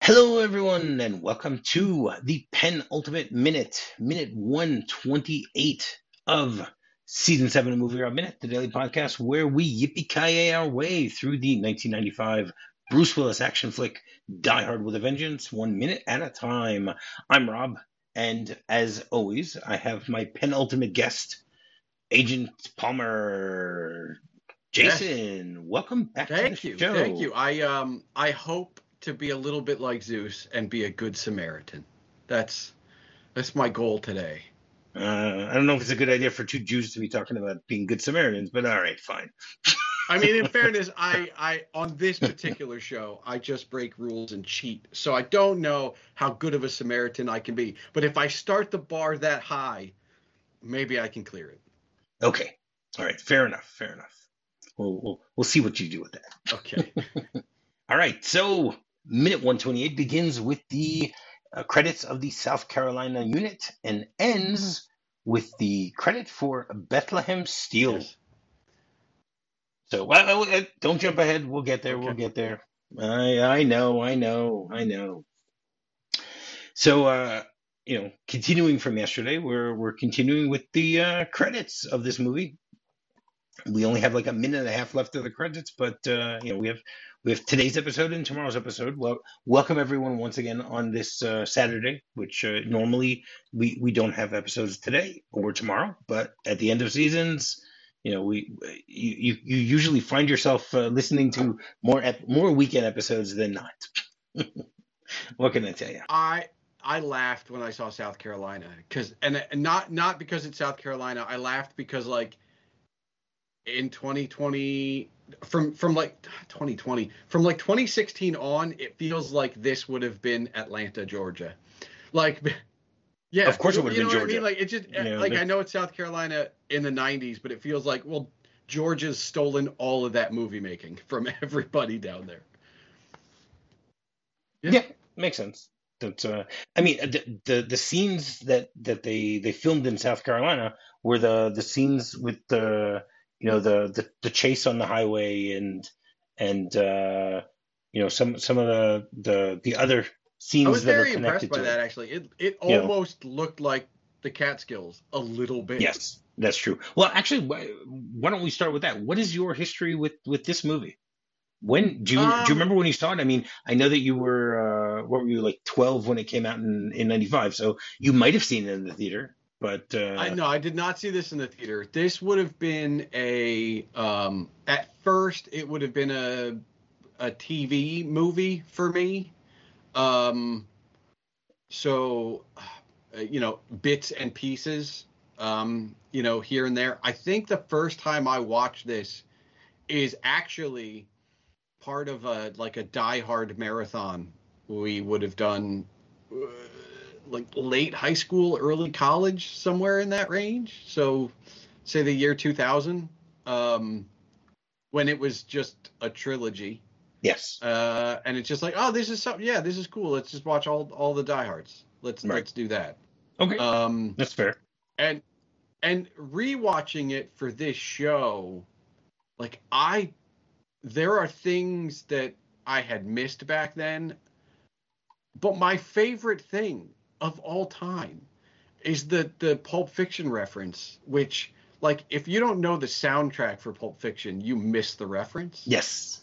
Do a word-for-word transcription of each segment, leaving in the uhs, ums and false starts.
Hello, everyone, and welcome to the penultimate minute, minute one twenty-eight of season seven of Movie Rob Minute, the daily podcast where we yippee-ki-yay our way through the nineteen ninety-five Bruce Willis action flick Die Hard with a Vengeance, one minute at a time. I'm Rob, and as always, I have my penultimate guest, Agent Palmer. Jason, yes. Welcome back thank to the you, show. Thank you. I um I hope to be a little bit like Zeus and be a good Samaritan. That's that's my goal today. Uh, I don't know if it's a good idea for two Jews to be talking about being good Samaritans, but all right, fine. I mean, in fairness, I, I on this particular show, I just break rules and cheat. So I don't know how good of a Samaritan I can be. But if I start the bar that high, maybe I can clear it. Okay. All right. Fair enough. Fair enough. We'll, we'll, we'll see what you do with that. Okay. All right. So minute one twenty-eight begins with the uh, credits of the South Carolina unit and ends with the credit for Bethlehem Steel. Yes. So well, uh, don't jump ahead. We'll get there. Okay. We'll get there. I I know. I know. I know. So uh, you know, continuing from yesterday, we're we're continuing with the uh, credits of this movie. We only have like a minute and a half left of the credits, but uh, you know, we have we have today's episode and tomorrow's episode. Well, welcome everyone once again on this uh, Saturday, which uh, normally we we don't have episodes today or tomorrow, but at the end of seasons, you know, we you you usually find yourself uh, listening to more ep- more weekend episodes than not. What can I tell you? I I laughed when I saw South Carolina because and, and not not because it's South Carolina. I laughed because like. In twenty twenty, from from like twenty twenty, from like twenty sixteen on, it feels like this would have been Atlanta, Georgia. Like, yeah, of course it would have you been know Georgia. What I mean? Like it just yeah, like I know it's South Carolina in the nineties, but it feels like well, Georgia's stolen all of that movie making from everybody down there. Yeah, yeah makes sense. That uh, I mean, the, the the scenes that that they they filmed in South Carolina were the the scenes with the. You know, the, the, the chase on the highway and and uh, you know some some of the the, the other scenes that are connected to it. I was very impressed by that. Actually, it it almost you know, looked like the Catskills a little bit. Yes, that's true. Well, actually, why, why don't we start with that? What is your history with, with this movie? When do you um, do you remember when you saw it? I mean, I know that you were uh, what were you like twelve when it came out in in ninety-five, so you might have seen it in the theater. But uh, I no, I did not see this in the theater. This would have been a um, at first it would have been a a T V movie for me. Um, so uh, you know, bits and pieces, um, you know, here and there. I think the first time I watched this is actually part of a like a Die Hard marathon we would have done. Uh, like late high school, early college, somewhere in that range. So say the year two thousand, um, when it was just a trilogy. Yes. Uh, and it's just like, oh, this is something. Yeah, this is cool. Let's just watch all, all the Die Hards. Let's, right. let's do that. Okay. Um, That's fair. And, and rewatching it for this show, like I, there are things that I had missed back then, but my favorite thing of all time is the the Pulp Fiction reference, which like if you don't know the soundtrack for Pulp Fiction, you miss the reference. Yes.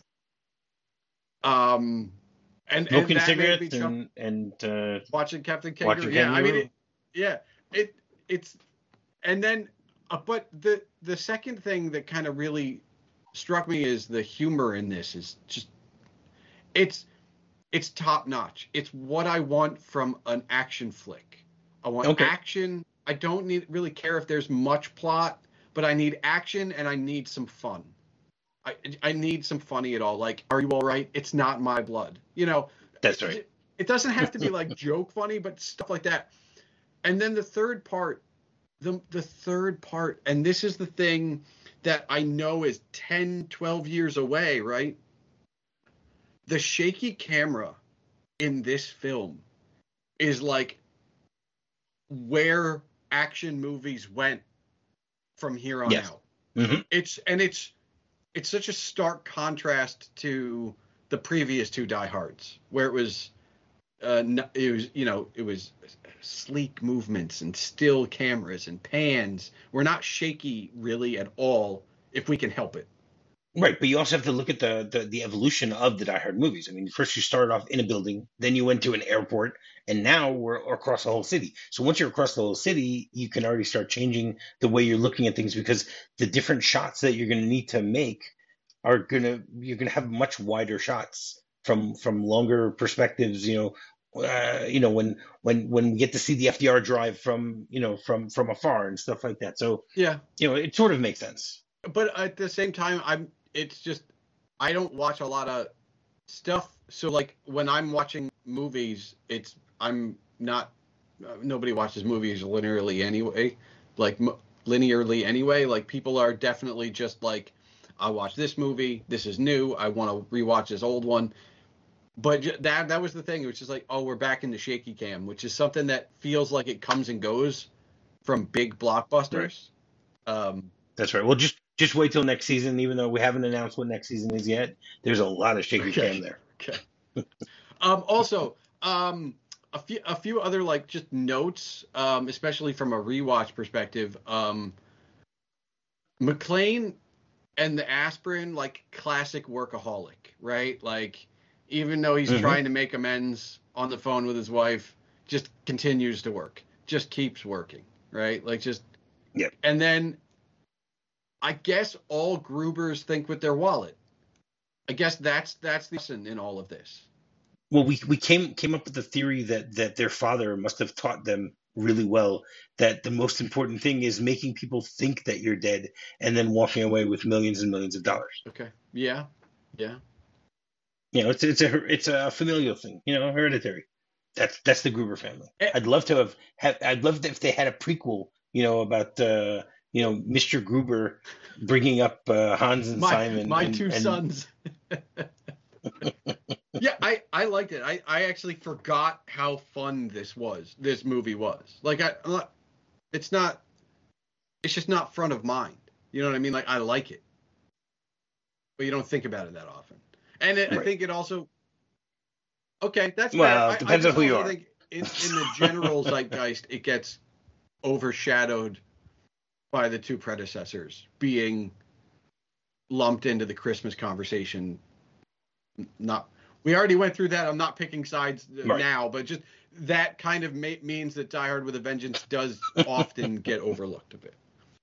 Um, and smoking and cigarettes and and uh, watching Captain Kangaroo. Yeah, Kangaroo. I mean, it, yeah, it it's and then uh, but the the second thing that kind of really struck me is the humor in this is just it's. It's top notch. It's what I want from an action flick. I want okay. action. I don't need really care if there's much plot, but I need action and I need some fun. I I need some funny at all. Like, are you all right? It's not my blood. You know. That's right. It, it doesn't have to be like joke funny, but stuff like that. And then the third part, the the third part, and this is the thing that I know is ten, twelve years away, right? The shaky camera in this film is like where action movies went from here on yes. out. Mm-hmm. It's and it's it's such a stark contrast to the previous two Die Hards, where it was uh, n- it was, you know, it was sleek movements and still cameras and pans. We're not shaky really at all if we can help it. Right, but you also have to look at the, the the evolution of the Die Hard movies. I mean, first you started off in a building, then you went to an airport, and now we're across the whole city. So once you're across the whole city, you can already start changing the way you're looking at things because the different shots that you're going to need to make are going to you're going to have much wider shots from from longer perspectives. You know, uh, you know when when when we get to see the F D R drive from you know from from afar and stuff like that. So Yeah, you know, it sort of makes sense. but at the same time, I'm. It's just I don't watch a lot of stuff. So like when I'm watching movies, it's I'm not. Uh, nobody watches movies linearly anyway. Like m- linearly anyway. Like people are definitely just like, I watch this movie. This is new. I want to rewatch this old one. But j- that that was the thing. It was just like, oh, we're back in the shaky cam, which is something that feels like it comes and goes from big Right. blockbusters. Um, That's right. Well, just just wait till next season. Even though we haven't announced what next season is yet, there's a lot of shaky okay. cam there. Okay. Um, also, um, a few a few other like just notes, um, especially from a rewatch perspective. Um, McClane and the aspirin, like classic workaholic, right? Like even though he's hmm trying to make amends on the phone with his wife, just continues to work, just keeps working, right? Like just Yeah. and then I guess all Grubers think with their wallet. I guess that's that's the lesson in all of this. Well, we we came came up with the theory that that their father must have taught them really well that the most important thing is making people think that you're dead and then walking away with millions and millions of dollars. Okay. Yeah. Yeah. You know, it's it's a it's a familial thing. You know, hereditary. That's that's the Gruber family. Eh, I'd love to have had. I'd love if they had a prequel. You know, about uh, you know Mister Gruber bringing up uh, Hans and my Simon my and two and sons. Yeah, I I liked it. I I actually forgot how fun this was. This movie was. Like I I'm not, it's not it's just not front of mind. You know what I mean? Like I like it. But you don't think about it that often. And it, I right. think it also okay, that's fair. Well, I, it I depends on just who you also are. think in, in the general zeitgeist it gets overshadowed by the two predecessors being lumped into the Christmas conversation. Not we already went through that. I'm not picking sides Right. now, but just that kind of ma- means that Die Hard with a Vengeance does often get overlooked a bit.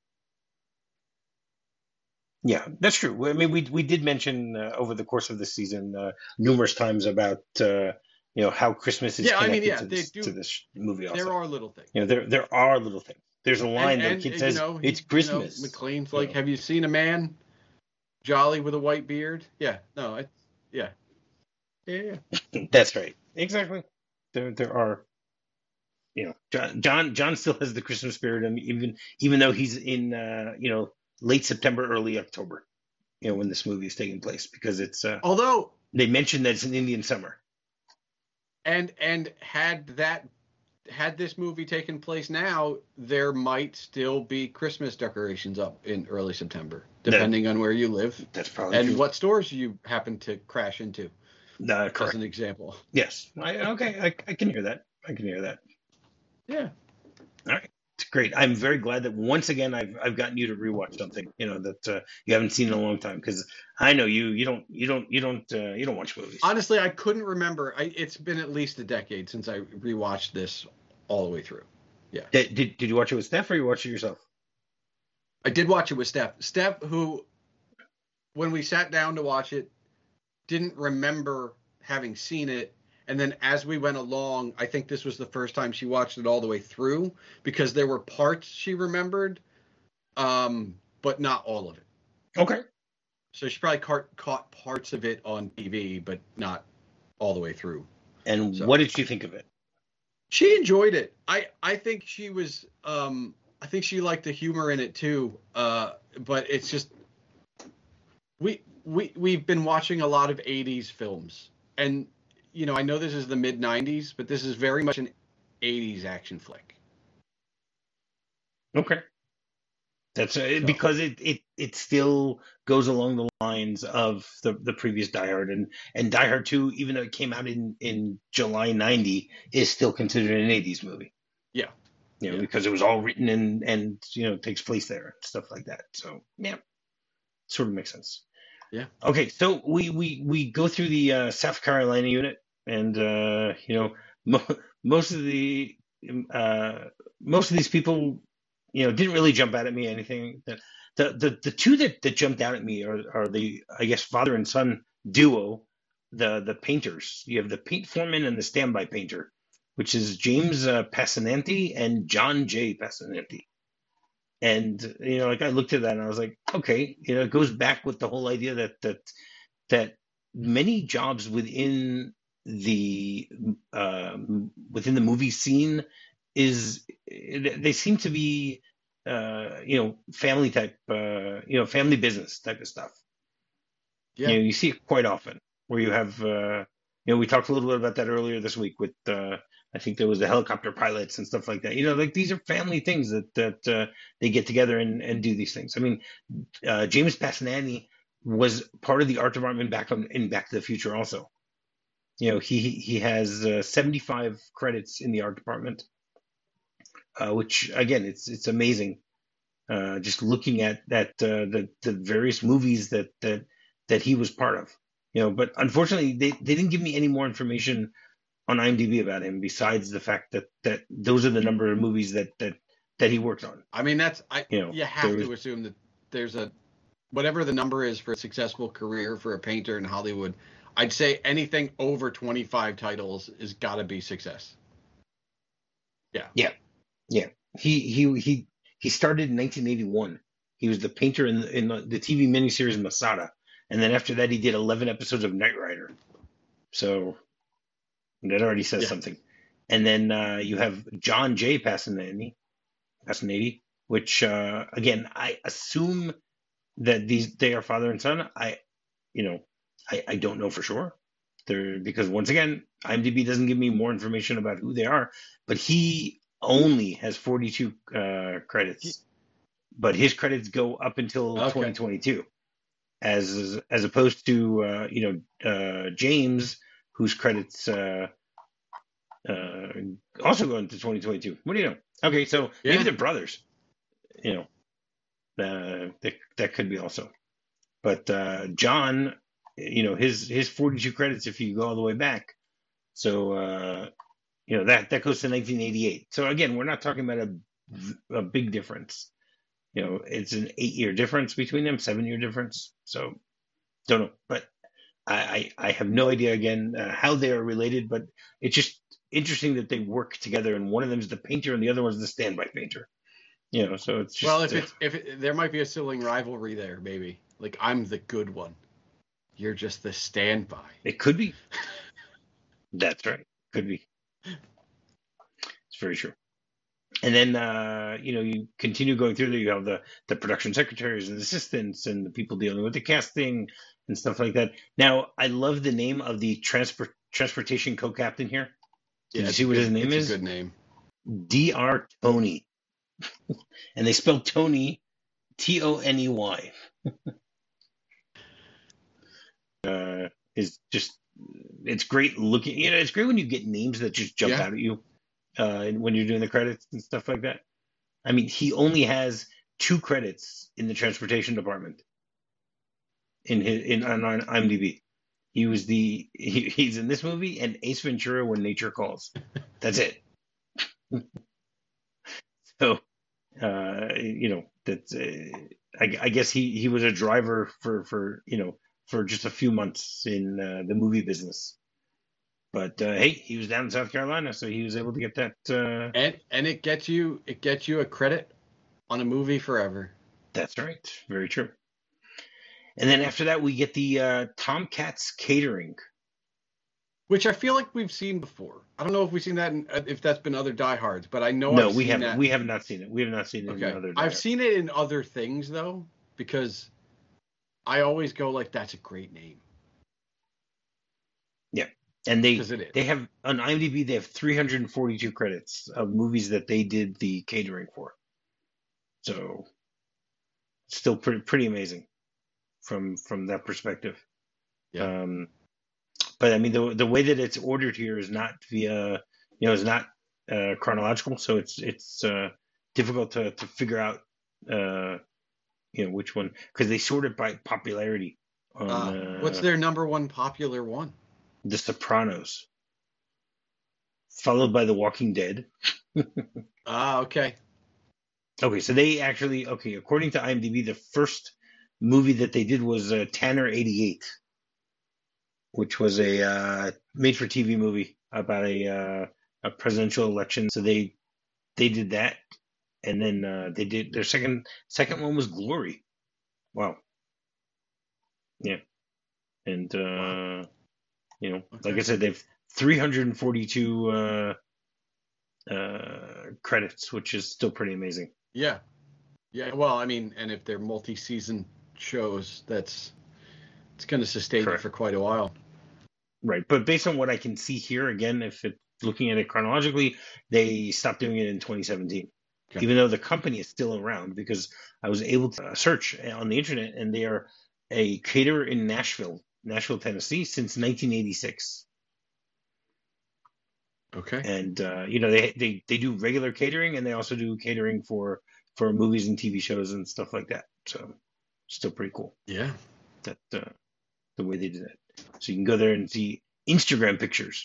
Yeah, that's true. I mean, we we did mention uh, over the course of the season uh, numerous times about uh, you know how Christmas is Yeah, I mean, connected yeah, to they this to do. this movie. There Also, are little things, you know, there there are little things. There's a and line that a and kid you says, know "It's he, you know, Christmas." McLean's You like, know, "Have you seen a man jolly with a white beard?" Yeah, no, it's yeah, yeah, yeah. that's right. Exactly. There there are you know John John John still has the Christmas spirit, and even even though he's in uh, you know late September, early October, you know when this movie is taking place because it's uh, Although, they mentioned that it's an Indian summer. and and had that had this movie taken place now, there might still be Christmas decorations up in early September, That depending on where you live that's probably and true. what stores you happen to crash into, Uh, as correct. an example. Yes. I, okay. I, I can hear that. I can hear that. Yeah. All right. It's great. I'm very glad that once again I've I've gotten you to rewatch something you know that uh, you haven't seen in a long time because I know you you don't you don't you don't uh, you don't watch movies. Honestly, I couldn't remember. I, it's been at least a decade since I rewatched this all the way through. Yeah. Did, did did you watch it with Steph or you watched it yourself? I did watch it with Steph. Steph, who, when we sat down to watch it, didn't remember having seen it. And then as we went along, I think this was the first time she watched it all the way through because there were parts she remembered, um, but not all of it. Okay. So she probably caught, caught parts of it on T V, but not all the way through. And So what did she think of it? she enjoyed it. I, I think she was, um, I think she liked the humor in it too. Uh, but it's just, we, we, we've been watching a lot of eighties films and, you know, I know this is the mid nineties, but this is very much an eighties action flick. Okay. That's uh, So because it, it it still goes along the lines of the, the previous Die Hard, and and Die Hard two, even though it came out in, in July ninety, is still considered an eighties movie. yeah, You know, yeah. because it was all written and and you know takes place there and stuff like that. So yeah, sort of makes sense. Yeah. Okay, so we we we go through the uh, South Carolina unit, and uh, you know mo- most of the uh, most of these people, you know, didn't really jump out at me or anything. The the the, the two that, that jumped out at me are, are the I guess father and son duo, the the painters. You have the paint foreman and the standby painter, which is James uh, Passananti and John J. Passananti. And you know, like I looked at that and I was like, okay, you know, it goes back with the whole idea that that that many jobs within the uh, within the movie scene is they seem to be uh, you know family type uh, you know family business type of stuff. You Yeah. know, you see it quite often where you have, uh, you know, we talked a little bit about that earlier this week with, uh, I think there was the helicopter pilots and stuff like that. You know, like these are family things that that uh, they get together and, and do these things. I mean, uh, James Passananti was part of the art department back on, in Back to the Future also. You know, he he has uh, seventy-five credits in the art department, uh, which again, it's it's amazing. Uh, just looking at that uh, the the various movies that that that he was part of, you know. But unfortunately, they, they didn't give me any more information on IMDb about him besides the fact that that those are the number of movies that that that he worked on. I mean, that's I. You know, You there have was to assume that there's a whatever the number is for a successful career for a painter in Hollywood. I'd say anything over twenty-five titles is got to be success. Yeah. yeah yeah he he he he started in nineteen eighty-one. He was the painter in the, in the, the T V miniseries Masada, and then after that he did eleven episodes of Knight Rider. So that already says Yeah. something. And then uh, you have John J. Passananti, Passananti, which uh, again I assume that these they are father and son. I, you know, I, I don't know for sure. They're because once again, IMDb doesn't give me more information about who they are. But he only has forty-two uh, credits, but his credits go up until Okay. twenty twenty-two, as as opposed to uh, you know uh, James, whose credits uh, uh, also go into twenty twenty-two. What do you know? Okay, so Yeah. maybe they're brothers. You know, uh, that that could be also. But uh, John, you know, his his forty-two credits if you go all the way back. So uh, you know that that goes to nineteen eighty-eight. So again, we're not talking about a a big difference. You know, it's an eight year difference between them, seven year difference. So don't know, but I I, I have no idea again uh, how they are related. But it's just interesting that they work together, and one of them is the painter, and the other one's the standby painter. You know, so it's just Well, if uh, it's if it, there might be a sibling rivalry there, maybe. Like I'm the good one, you're just the standby. it could be. That's right, could be. It's very true. And then uh, you know you continue going through there. You have the the production secretaries and assistants and the people dealing with the casting and stuff like that. Now I love the name of the transport transportation co-captain here. Did Yeah, you it's see a what good, his name it's is? a good name. D R Tony, and they spell Tony T O N E Y. Uh, is just it's great looking. You know, it's great when you get names that just jump Yeah. out at you uh, when you're doing the credits and stuff like that. I mean, he only has two credits in the transportation department in his in on, on IMDb. He was the he, he's in this movie and Ace Ventura: When Nature Calls. That's it. So, uh, you know, that's uh, I, I guess he he was a driver for for you know for just a few months in uh, the movie business. But uh, hey, he was down in South Carolina, so he was able to get that. Uh, And and it gets you it gets you a credit on a movie forever. that's right, very true. And then after that, we get the uh, Tomcats Catering. Which I feel like we've seen before. I don't know if we've seen that in, uh, if that's been other diehards, but I know No, I've we seen haven't. that. We have not seen it. We have not seen it in Okay. other. I've Dire- seen it in other things though, because I always go like, that's a great name. Yeah, and they 'Cause it is. they have on IMDb they have three hundred forty-two credits of movies that they did the catering for. So still pretty pretty amazing from from that perspective. Yeah. Um, but I mean, the the way that it's ordered here is not via, you know, is not uh, chronological, so it's it's uh, difficult to to figure out, uh, you know, which one, because they sort it by popularity on Uh, what's uh, their number one popular one? The Sopranos, followed by The Walking Dead. Ah, okay. Okay, so they actually, okay, according to IMDb, the first movie that they did was uh, Tanner eighty-eight, which was a uh, made-for-T V movie about a uh, a presidential election. So they they did that, and then uh, they did their second second one was Glory. Wow, yeah, and Wow. uh, you know, like Okay. I said, they've three hundred forty-two uh, uh, credits, which is still pretty amazing. Yeah. Yeah. Well, I mean, and if they're multi-season shows, that's it's going to sustain you Correct. for quite a while. Right, but based on what I can see here, again, if it looking at it chronologically, they stopped doing it in twenty seventeen. Okay. Even though the company is still around, because I was able to search on the internet, and they are a caterer in Nashville, Nashville, Tennessee, since nineteen eighty-six. Okay. And uh, you know, they, they they do regular catering, and they also do catering for for movies and T V shows and stuff like that. So, still pretty cool Yeah. that uh, the way they did it. So you can go there and see Instagram pictures.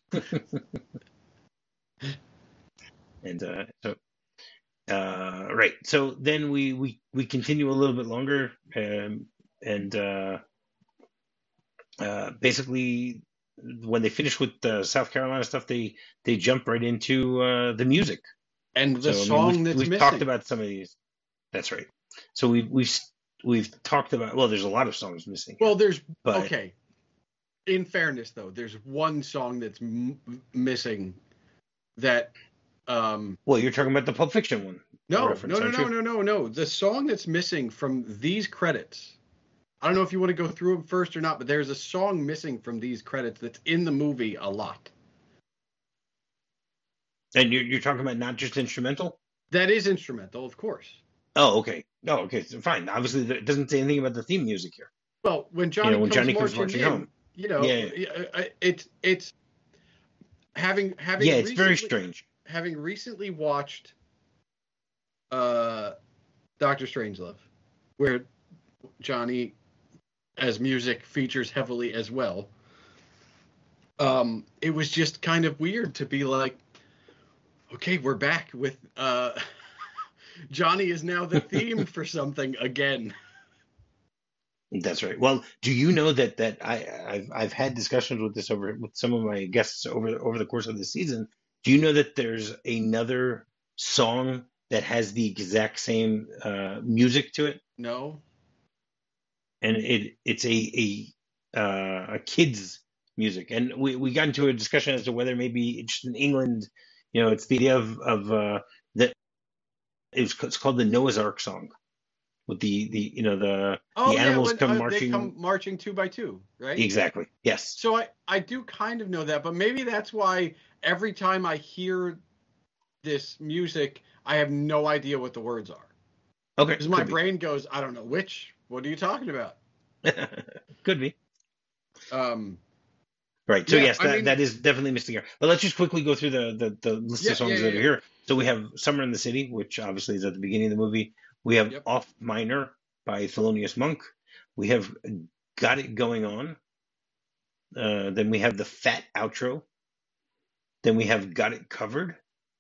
And uh, so, uh, right. So then we, we, we continue a little bit longer, um, and uh, uh, basically, when they finish with the South Carolina stuff, they they jump right into uh, the music. And the So I song mean, we've, that's we've missing. talked about some of these. That's right. So we've we've we've talked about. Well, there's a lot of songs missing. Well, there's but, okay. In fairness, though, there's one song that's m- missing. That. Um, well, you're talking about the Pulp Fiction one. no, reference, no, no, aren't no, you? no, no, no. The song that's missing from these credits. I don't know if you want to go through them first or not, but there's a song missing from these credits that's in the movie a lot. And you're you're talking about not just instrumental? That is instrumental, of course. Oh, okay. Oh, okay. So fine. Obviously, it doesn't say anything about the theme music here. Well, when Johnny, You know, when comes, Johnny marching comes marching in, home. you know, Yeah, yeah. it's it's having having Yeah, it's very recently- strange. having recently watched uh, Doctor Strangelove, where Johnny as music features heavily as well. Um, it was just kind of weird to be like, okay, we're back with uh, Johnny is now the theme for something again. That's right. Well, do you know that that I I've I've had discussions with this over with some of my guests over over the course of the season. Do you know that there's another song that has the exact same uh, music to it, No, and it it's a a uh, a kids music, and we, we got into a discussion as to whether maybe just in England, you know, it's the idea of of uh, that it was, it's called the Noah's Ark song, with the the you know the oh the yeah, animals when, come uh, marching. they come marching two by two, right? Exactly. Yes. So I, I do kind of know that, but maybe that's why every time I hear this music, I have no idea what the words are. Okay. Because my could be. brain goes, I don't know, which, what are you talking about? Could be. Um, Right. So Yeah, yes, I that, mean- that is definitely missing here. But let's just quickly go through the the, the list Yeah, of songs yeah, that yeah, are here. So we have Summer in the City, which obviously is at the beginning of the movie. We have Yep. Off Minor by Thelonious Monk. We have Got It Going On. Uh, then we have the Fat Outro. Then we have Got It Covered.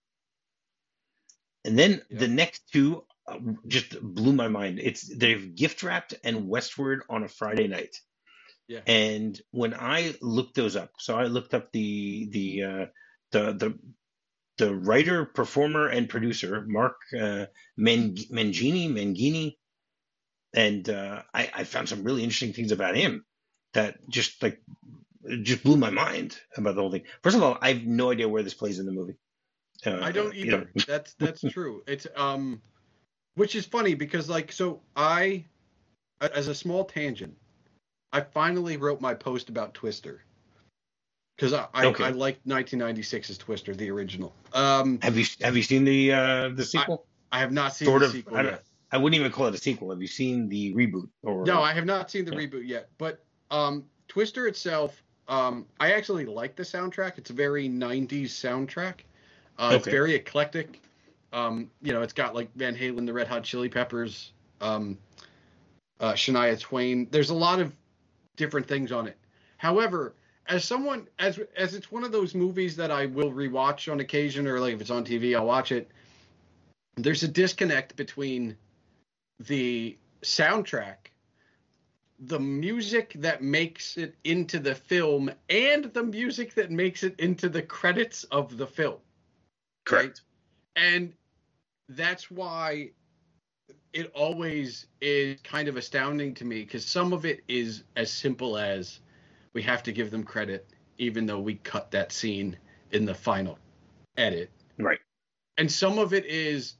And then Yep. the next two uh, just blew my mind. It's they've Gift Wrapped and Westward on a Friday Night. yeah. And when I looked those up, so I looked up the the uh, the the the writer, performer, and producer Mark uh, Men- Mangini Mangini, and uh, I, I found some really interesting things about him that just like just blew my mind about the whole thing. First of all, I have no idea where this plays in the movie. Uh, I don't you know, either. That's that's true. It's um, which is funny because like so I, as a small tangent, I finally wrote my post about Twister because I I, Okay. I liked nineteen ninety-six's Twister, the original. Um, have you have you seen the uh, the sequel? I have not seen Sort the of. sequel I don't, yet. I wouldn't even call it a sequel. Have you seen the reboot? Or No, I have not seen the yeah. reboot yet. But um, Twister itself, um, I actually like the soundtrack. It's a very nineties soundtrack. Uh, It's Okay. very eclectic. Um, you know, it's got like Van Halen, the Red Hot Chili Peppers, um, uh, Shania Twain. There's a lot of different things on it. However, as someone as as it's one of those movies that I will rewatch on occasion, or like if it's on T V, I'll watch it. There's a disconnect between the soundtrack, the music that makes it into the film, and the music that makes it into the credits of the film. Correct. And that's why it always is kind of astounding to me, because some of it is as simple as we have to give them credit, even though we cut that scene in the final edit. Right. And some of it is,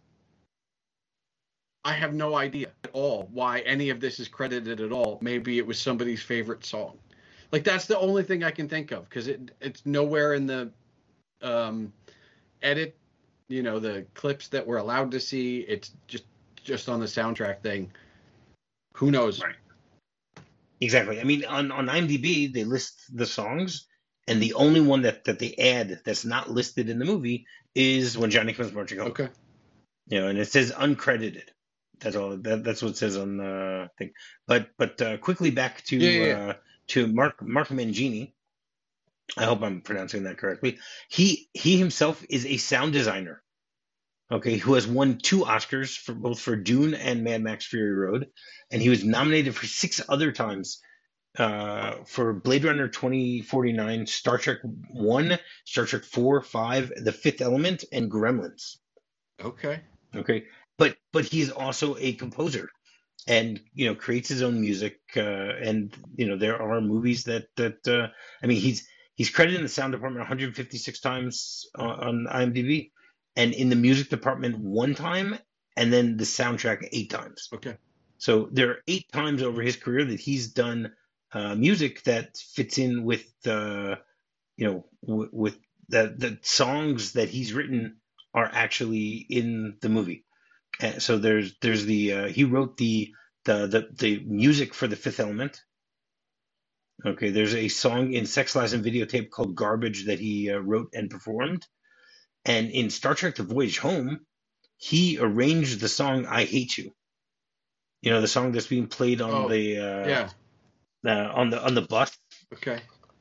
I have no idea at all why any of this is credited at all. Maybe it was somebody's favorite song. Like, that's the only thing I can think of, because it it's nowhere in the um, edit, you know, the clips that we're allowed to see. It's just just on the soundtrack thing. Who knows? Right. Exactly. I mean, on, on IMDb, they list the songs, and the only one that, that they add that's not listed in the movie is When Johnny Comes Marching Home. Okay. You know, and it says uncredited. That's all. That, that's what it says on the thing. But but uh, quickly back to Yeah, yeah, yeah. uh, to Mark Mark Mangini. I hope I'm pronouncing that correctly. He he himself is a sound designer. Okay, who has won two Oscars for both for Dune and Mad Max Fury Road, and he was nominated for six other times uh, for Blade Runner twenty forty-nine, Star Trek One, Star Trek Four, Five, The Fifth Element, and Gremlins. Okay. Okay, but but he's also a composer, and you know creates his own music, uh, and you know there are movies that that uh, I mean he's he's credited in the sound department one hundred fifty-six times on, on IMDb, and in the music department one time, and then the soundtrack eight times. Okay. So there are eight times over his career that he's done uh, music that fits in with uh, you know w- with the the songs that he's written are actually in the movie. And so there's there's the uh, he wrote the, the the the music for The Fifth Element. Okay, there's a song in Sex, Lies, and Videotape called Garbage that he uh, wrote and performed. And in Star Trek: The Voyage Home, he arranged the song "I Hate You." You know, the song that's being played on Oh, the uh, yeah. uh, on the on the bus. Okay.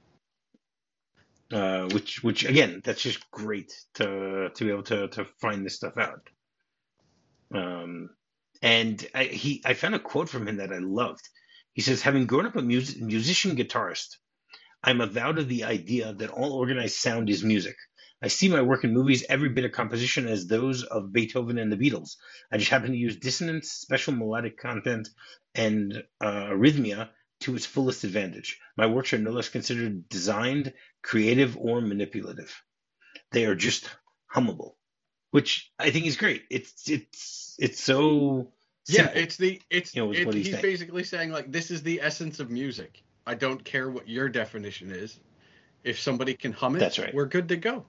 Uh, which which again, that's just great to to be able to to find this stuff out. Um, and I, he I found a quote from him that I loved. He says, "Having grown up a music, musician guitarist, I'm avowed of the idea that all organized sound is music. I see my work in movies, every bit of composition, as those of Beethoven and the Beatles. I just happen to use dissonance, special melodic content, and uh, arrhythmia to its fullest advantage. My works are no less considered designed, creative, or manipulative. They are just hummable," which I think is great. It's it's it's so Yeah, simple. it's the it's, You know, is it's what he's he's saying. basically saying, like, this is the essence of music. I don't care what your definition is. If somebody can hum it, That's right. we're good to go.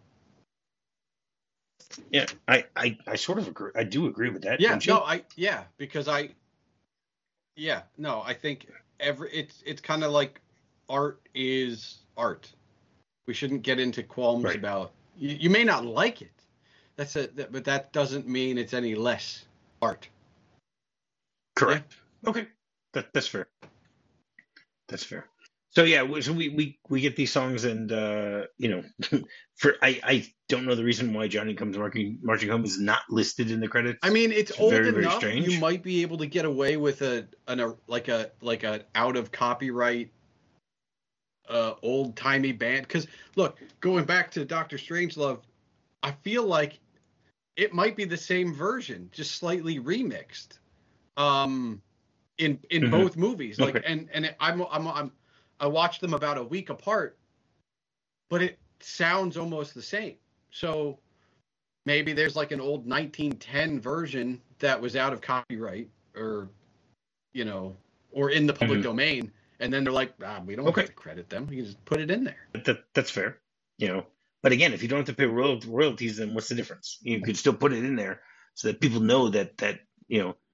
Yeah, I, I, I sort of agree. I do agree with that. Yeah, don't you? no, I yeah, because I yeah, no, I think every it's it's kind of like art is art. We shouldn't get into qualms Right. about you, you may not like it. That's a that, but that doesn't mean it's any less art. Correct. Okay, that that's fair. That's fair. So yeah, we- so we, we, we get these songs, and uh, you know, for I, I don't know the reason why Johnny Comes Marching Marching Home is not listed in the credits. I mean, it's, It's old very, very enough. strange. You might be able to get away with a an a like a like a out of copyright uh old timey band. Because look, going back to Doctor Strangelove, I feel like it might be the same version, just slightly remixed. Um, in in Mhm. both movies, like Okay. and and it, I'm I'm I'm I watched them about a week apart, but it sounds almost the same. So maybe there's like an old nineteen ten version that was out of copyright, or you know, or in the public Mhm. domain, and then they're like, ah, we don't Okay. have to credit them. We can just put it in there. That, that's fair. You know, but again, if you don't have to pay royal- royalties, then what's the difference? You could still put it in there so that people know that that you know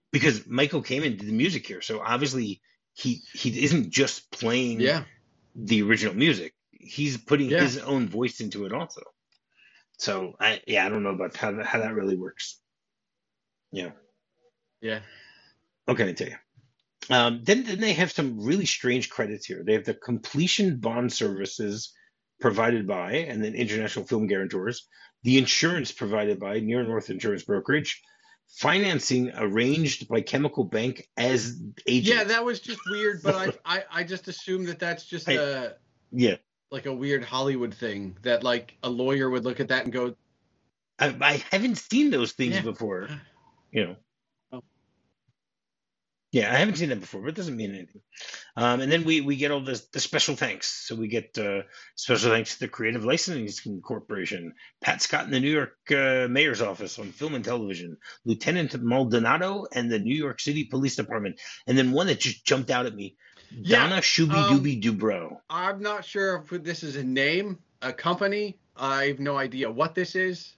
because Michael Kamen did the music here, so obviously he he isn't just playing Yeah. the original music. He's putting Yeah. his own voice into it also. So I yeah, I don't know about how that, how that really works. Yeah. Yeah. What can I tell you? Um, then, then they have some really strange credits here. They have the completion bond services provided by, and then International Film Guarantors, the insurance provided by Near North Insurance Brokerage, financing arranged by Chemical Bank as agent. Yeah, that was just weird, but I I, I just assume that that's just I- a yeah. like a weird Hollywood thing that like a lawyer would look at that and go, I, I haven't seen those things Yeah. before. You know. Oh. Yeah, I haven't seen that before, but it doesn't mean anything. Um, and then we, we get all this, the special thanks. So we get uh, special thanks to the Creative Licensing Corporation, Pat Scott in the New York uh, Mayor's Office on Film and Television, Lieutenant Maldonado, and the New York City Police Department. And then one that just jumped out at me, Yeah, Donna Shooby um, Dooby Dubrow. I'm not sure if this is a name, a company. I have no idea what this is,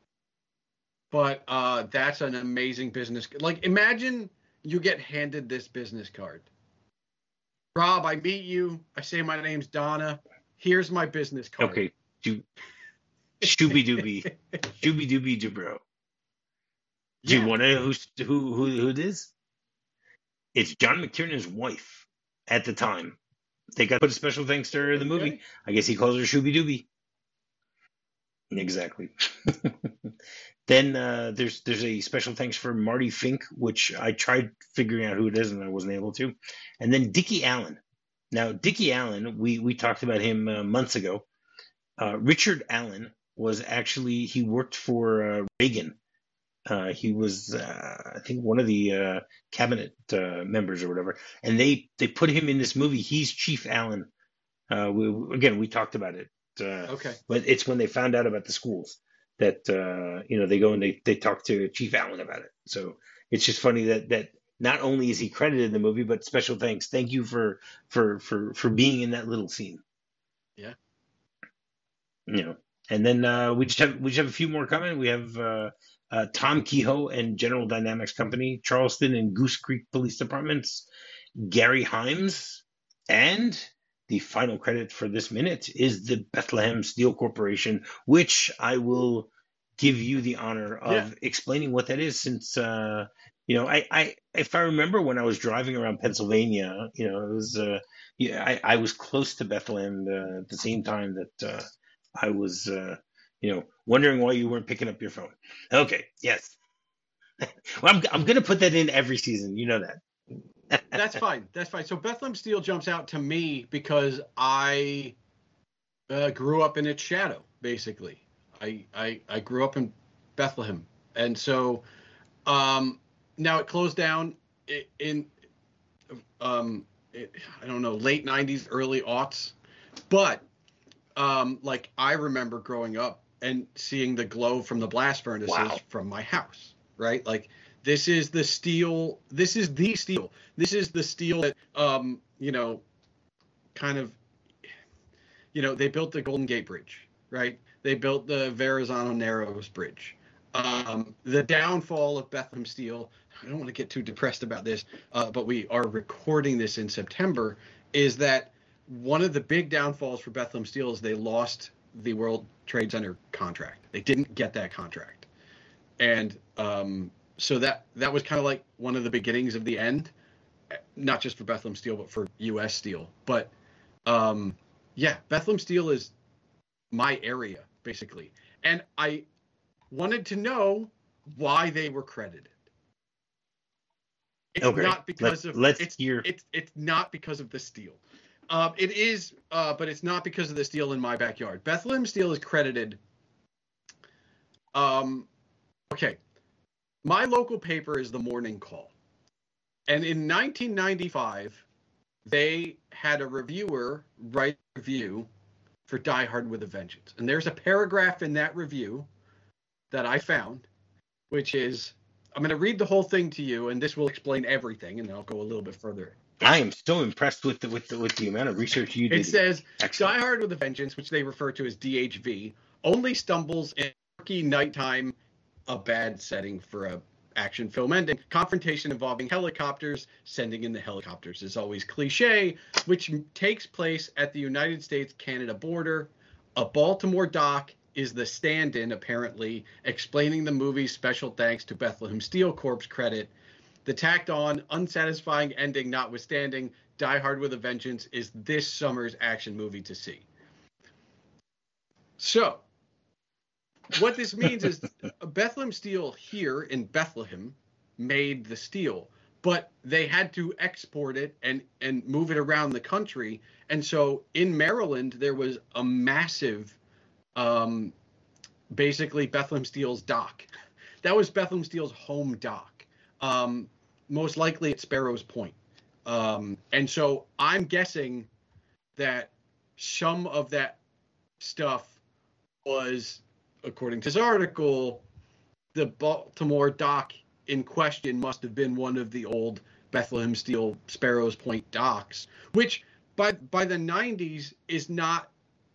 but uh, that's an amazing business. Like, imagine you get handed this business card. Rob, I meet you. I say my name's Donna. Here's my business card. Okay, Do, Shooby Dooby, Shooby Dooby Dubrow. Do Yeah. you want to know who's, who, who, who it is? It's John McTiernan's wife at the time. They got to put a special thanks to her in the movie. Okay. I guess he calls her Shooby Dooby. Exactly. Then uh, there's there's a special thanks for Marty Fink, which I tried figuring out who it is and I wasn't able to. And then Dickie Allen. Now, Dickie Allen, we, we talked about him uh, months ago. Uh, Richard Allen was actually, he worked for uh, Reagan. Uh, he was, uh, I think, one of the uh, cabinet uh, members or whatever. And they, they put him in this movie. He's Chief Allen. Uh, we, again, we talked about it. Uh, Okay. But it's when they found out about the schools that, uh, you know, they go and they, they talk to Chief Allen about it. So it's just funny that, that not only is he credited in the movie, but special thanks. Thank you for, for, for, for being in that little scene. Yeah. You know, and then uh, we just have we just have a few more coming. We have uh, uh, Tom Kehoe and General Dynamics Company, Charleston and Goose Creek Police Departments, Gary Himes, and the final credit for this minute is the Bethlehem Steel Corporation, which I will give you the honor of Yeah. explaining what that is, since uh, you know, I, I if I remember when I was driving around Pennsylvania, you know, it was uh, yeah, I, I was close to Bethlehem uh, at the same time that uh, I was, uh, you know, wondering why you weren't picking up your phone. Okay, yes. Well, I'm I'm gonna put that in every season. You know that. That's fine. That's fine. So Bethlehem Steel jumps out to me because I uh, grew up in its shadow, basically. I, I I grew up in Bethlehem, and so um, now it closed down i- in um, it, I don't know, late nineties, early aughts, but um, like I remember growing up and seeing the glow from the blast furnaces Wow. from my house, right? Like this is the steel. This is the steel. This is the steel that, um, you know, kind of, you know, they built the Golden Gate Bridge, right? They built the Verrazano Narrows Bridge. Um, the downfall of Bethlehem Steel, I don't want to get too depressed about this, uh, but we are recording this in September, is that one of the big downfalls for Bethlehem Steel is they lost the World Trade Center contract. They didn't get that contract. And um, so that that was kind of like one of the beginnings of the end, not just for Bethlehem Steel, but for U S Steel. But um, yeah, Bethlehem Steel is my area, basically. And I wanted to know why they were credited. It's Okay, not because let's- of let's it's, hear- it's it's not because of the steel. Um, it is, uh, but it's not because of the steel in my backyard. Bethlehem Steel is credited. Um, okay, my local paper is the Morning Call, and in nineteen ninety-five, they had a reviewer write a review for Die Hard with a Vengeance, and there's a paragraph in that review that I found, which is, I'm going to read the whole thing to you, and this will explain everything, and then I'll go a little bit further. I am so impressed with the with the with the amount of research you did. It says, Excellent. Die Hard with a Vengeance, which they refer to as D H V, only stumbles in murky nighttime, a bad setting for a action film ending. Confrontation involving helicopters. Sending in the helicopters is always cliche, which takes place at the United States-Canada border. A Baltimore dock is the stand-in, apparently, explaining the movie's special thanks to Bethlehem Steel Corp's credit. The tacked-on, unsatisfying ending notwithstanding, Die Hard with a Vengeance is this summer's action movie to see. So, what this means is Bethlehem Steel here in Bethlehem made the steel, but they had to export it and, and move it around the country. And so in Maryland, there was a massive, um, basically Bethlehem Steel's dock. That was Bethlehem Steel's home dock, um, most likely at Sparrows Point. Um, and so I'm guessing that some of that stuff was, according to this article, the Baltimore dock in question must have been one of the old Bethlehem Steel Sparrows Point docks, which by by the nineties is not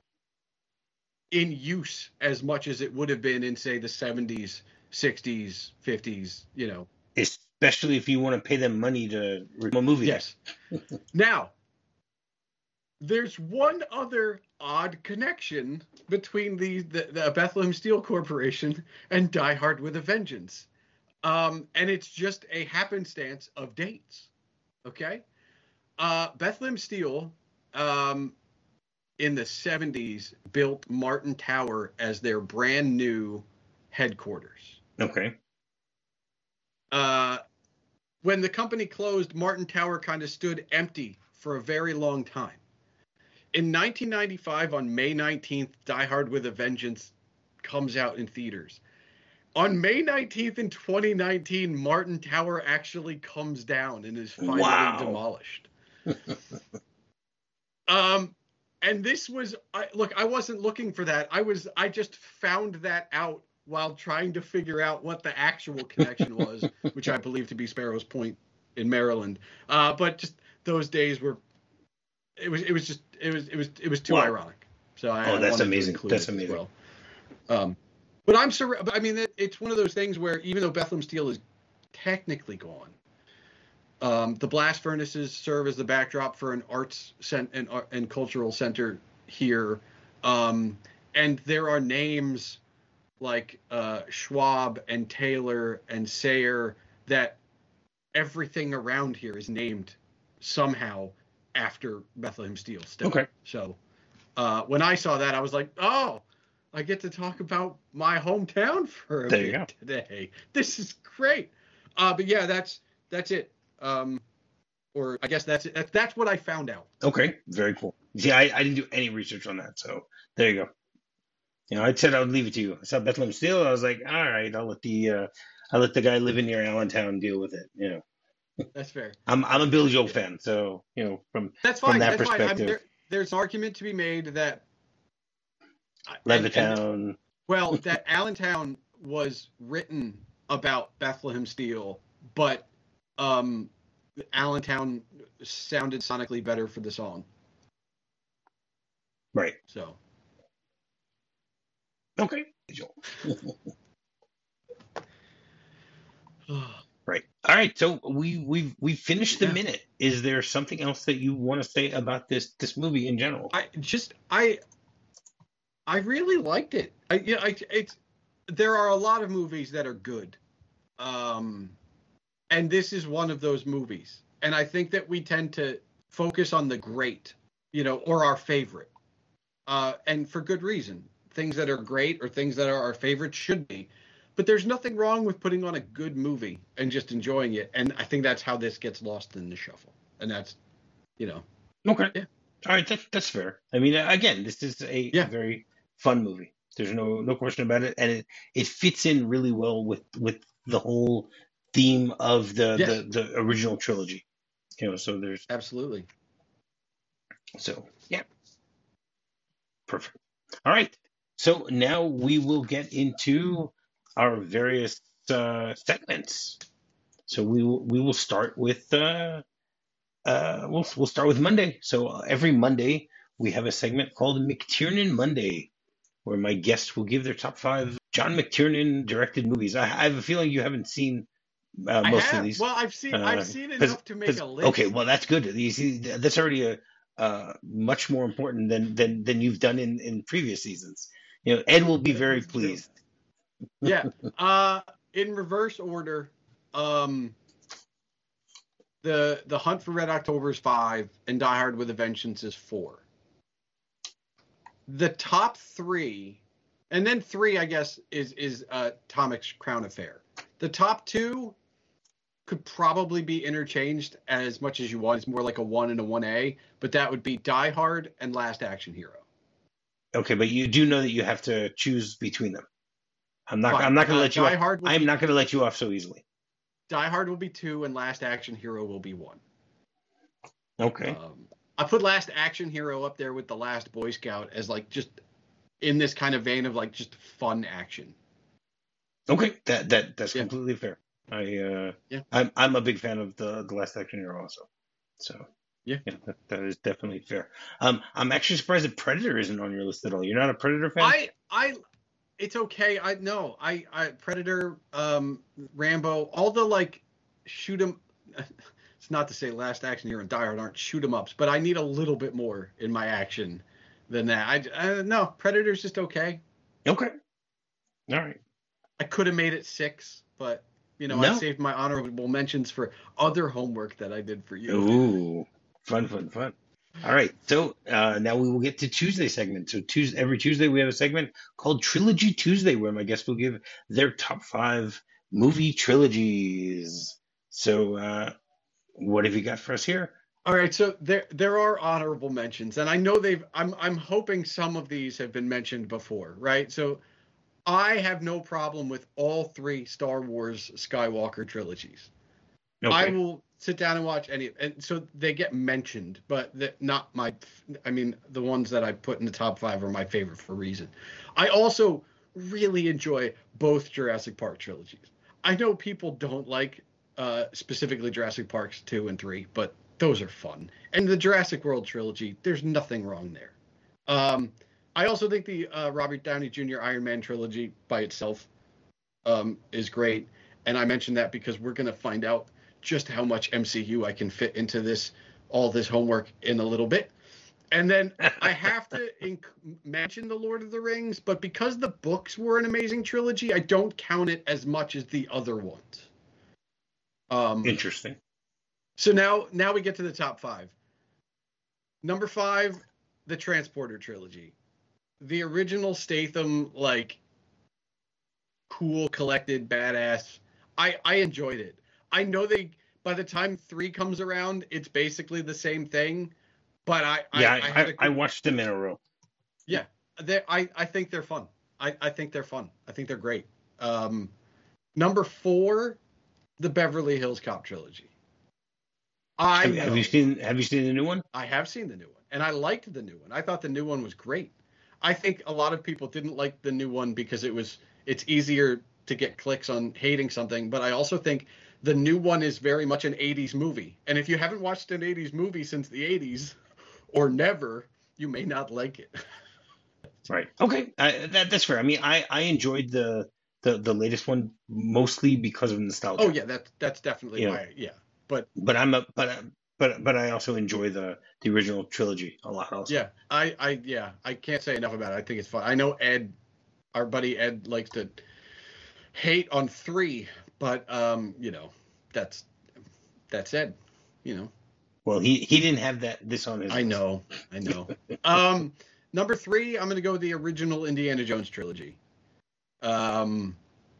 in use as much as it would have been in, say, the seventies, sixties, fifties, you know. Especially if you want to pay them money to record a movie. Yes. Now, there's one other odd connection between the, the, the Bethlehem Steel Corporation and Die Hard with a Vengeance. Um, and it's just a happenstance of dates. Okay? Uh, Bethlehem Steel, um, in the seventies, built Martin Tower as their brand new headquarters. Okay. Uh, when the company closed, Martin Tower kind of stood empty for a very long time. In nineteen ninety-five, on May nineteenth, Die Hard with a Vengeance comes out in theaters. On May nineteenth in twenty nineteen, Martin Tower actually comes down and is finally wow. demolished. um, and this was, I, look, I wasn't looking for that. I was, I just found that out while trying to figure out what the actual connection was, which I believe to be Sparrows Point in Maryland. Uh, but just those days were, it was, it was just, it was, it was, it was too wow. ironic. So I, oh, I that's amazing. That's amazing. Well. Um, but I'm sur- I mean, it, it's one of those things where even though Bethlehem Steel is technically gone, um, the blast furnaces serve as the backdrop for an arts cent- and, uh, and cultural center here. Um, and there are names like uh, Schwab and Taylor and Sayer that everything around here is named somehow after Bethlehem Steel still. Okay. So uh, when I saw that, I was like, oh, I get to talk about my hometown for a there you bit go. today. This is great. Uh, but yeah, that's that's it. Um, or I guess that's it. That's, that's what I found out. Okay. Very cool. See, I, I didn't do any research on that. So there you go. You know, I said I would leave it to you. I saw Bethlehem Steel. I was like, all right, I'll let the uh, I'll let the guy living near Allentown deal with it. You know, that's fair. I'm I'm a Billy Joel fan, so you know from that's fine. from that that's perspective, fine. I mean, there, there's an argument to be made that Levittown. And, and, well, that Allentown was written about Bethlehem Steel, but um, Allentown sounded sonically better for the song. Right. So. Okay. Right. All right. So we we've we finished the yeah. minute. Is there something else that you want to say about this this movie in general? I just I I really liked it. I yeah. I it's there are a lot of movies that are good, um, and this is one of those movies. And I think that we tend to focus on the great, you know, or our favorite, uh, and for good reason. Things that are great or things that are our favorites should be. But there's nothing wrong with putting on a good movie and just enjoying it. And I think that's how this gets lost in the shuffle. And that's, you know. Okay. Yeah. All right. That, that's fair. I mean, again, this is a yeah. very fun movie. There's no no question about it. And it, it fits in really well with, with the whole theme of the, yes. the, the original trilogy. You know, so there's. Absolutely. So, yeah. Perfect. All right. So now we will get into our various uh, segments. So we will we will start with uh, uh, we'll we'll start with Monday. So uh, every Monday we have a segment called McTiernan Monday, where my guests will give their top five John McTiernan directed movies. I, I have a feeling you haven't seen Uh, I most of have. these. Well, I've seen I've Uh, seen 'cause, enough to make 'cause- a okay, list. well that's good. You see, that's already a uh, much more important than than than you've done in in previous seasons. You know, Ed will be very It's true. pleased. Yeah. Uh, in reverse order, um, the the Hunt for Red October is five, and Die Hard with a Vengeance is four. The top three, and then three, I guess, is is uh, Tomic's Crown Affair. The top two could probably be interchanged as much as you want. It's more like a one and a one A, but that would be Die Hard and Last Action Hero. Okay, but you do know that you have to choose between them. I'm not. Fine. I'm not going to Uh, let you. Die Off. Hard will I'm be not going to let you off so easily. Die Hard will be two, and Last Action Hero will be one. Okay. Um, I put Last Action Hero up there with The Last Boy Scout as like just in this kind of vein of like just fun action. Okay, that that that's Yeah. completely fair. I uh, Yeah. I'm I'm a big fan of the the Last Action Hero also. So Yeah. yeah, that, that is definitely fair. Um, I'm actually surprised that Predator isn't on your list at all. You're not a Predator fan? I I it's okay. I no. I I Predator, um, Rambo, all the like shoot 'em. It's not to say Last Action Hero and Die Hard aren't shoot 'em ups, but I need a little bit more in my action than that. I, I no Predator's just okay. Okay. All right. I could have made it six, but you know No. I saved my honorable mentions for other homework that I did for you. Ooh, fun, fun, fun. All right, so uh, now we will get to Tuesday segment. So Tuesday, every Tuesday we have a segment called Trilogy Tuesday, where my guests will give their top five movie trilogies. So uh, what have you got for us here? All right, so there there are honorable mentions, and I know they've. I'm I'm hoping some of these have been mentioned before, right? So I have no problem with all three Star Wars Skywalker trilogies. Okay. I will sit down and watch any, and so they get mentioned, but the, not my. I mean, the ones that I put in the top five are my favorite for a reason. I also really enjoy both Jurassic Park trilogies. I know people don't like uh, specifically Jurassic Parks two and three, but those are fun. And the Jurassic World trilogy, there's nothing wrong there. Um, I also think the uh, Robert Downey Junior Iron Man trilogy by itself um, is great. And I mentioned that because we're going to find out just how much M C U I can fit into this, all this homework in a little bit. And then I have to inc- mention The Lord of the Rings, but because the books were an amazing trilogy, I don't count it as much as the other ones. Um, Interesting. So now, now we get to the top five. Number five, the Transporter trilogy. The original Statham, like, cool, collected, badass. I, I enjoyed it. I know they, by the time three comes around, it's basically the same thing. But I, Yeah, I, I, I, I, I watched them in a row. Yeah, they, I, I think they're fun. I, I think they're fun. I think they're great. Um, number four, the Beverly Hills Cop trilogy. I Have, know, have you seen Have you seen the new one? I have seen the new one, and I liked the new one. I thought the new one was great. I think a lot of people didn't like the new one because it was it's easier to get clicks on hating something. But I also think the new one is very much an eighties movie, and if you haven't watched an eighties movie since the eighties or never, you may not like it. Right. Okay. I, that that's fair. I mean, I, I enjoyed the, the the latest one mostly because of nostalgia. Oh yeah, that that's definitely You why. know, Yeah, but but I'm a but but but I also enjoy the the original trilogy a lot. Also. yeah, I I yeah, I can't say enough about it. I think it's fun. I know Ed, our buddy Ed, likes to hate on three, but um, you know, that's that's Ed. You know. Well, he he didn't have that this on his. I list. know, I know. um, number three, I'm gonna go with the original Indiana Jones trilogy. Um,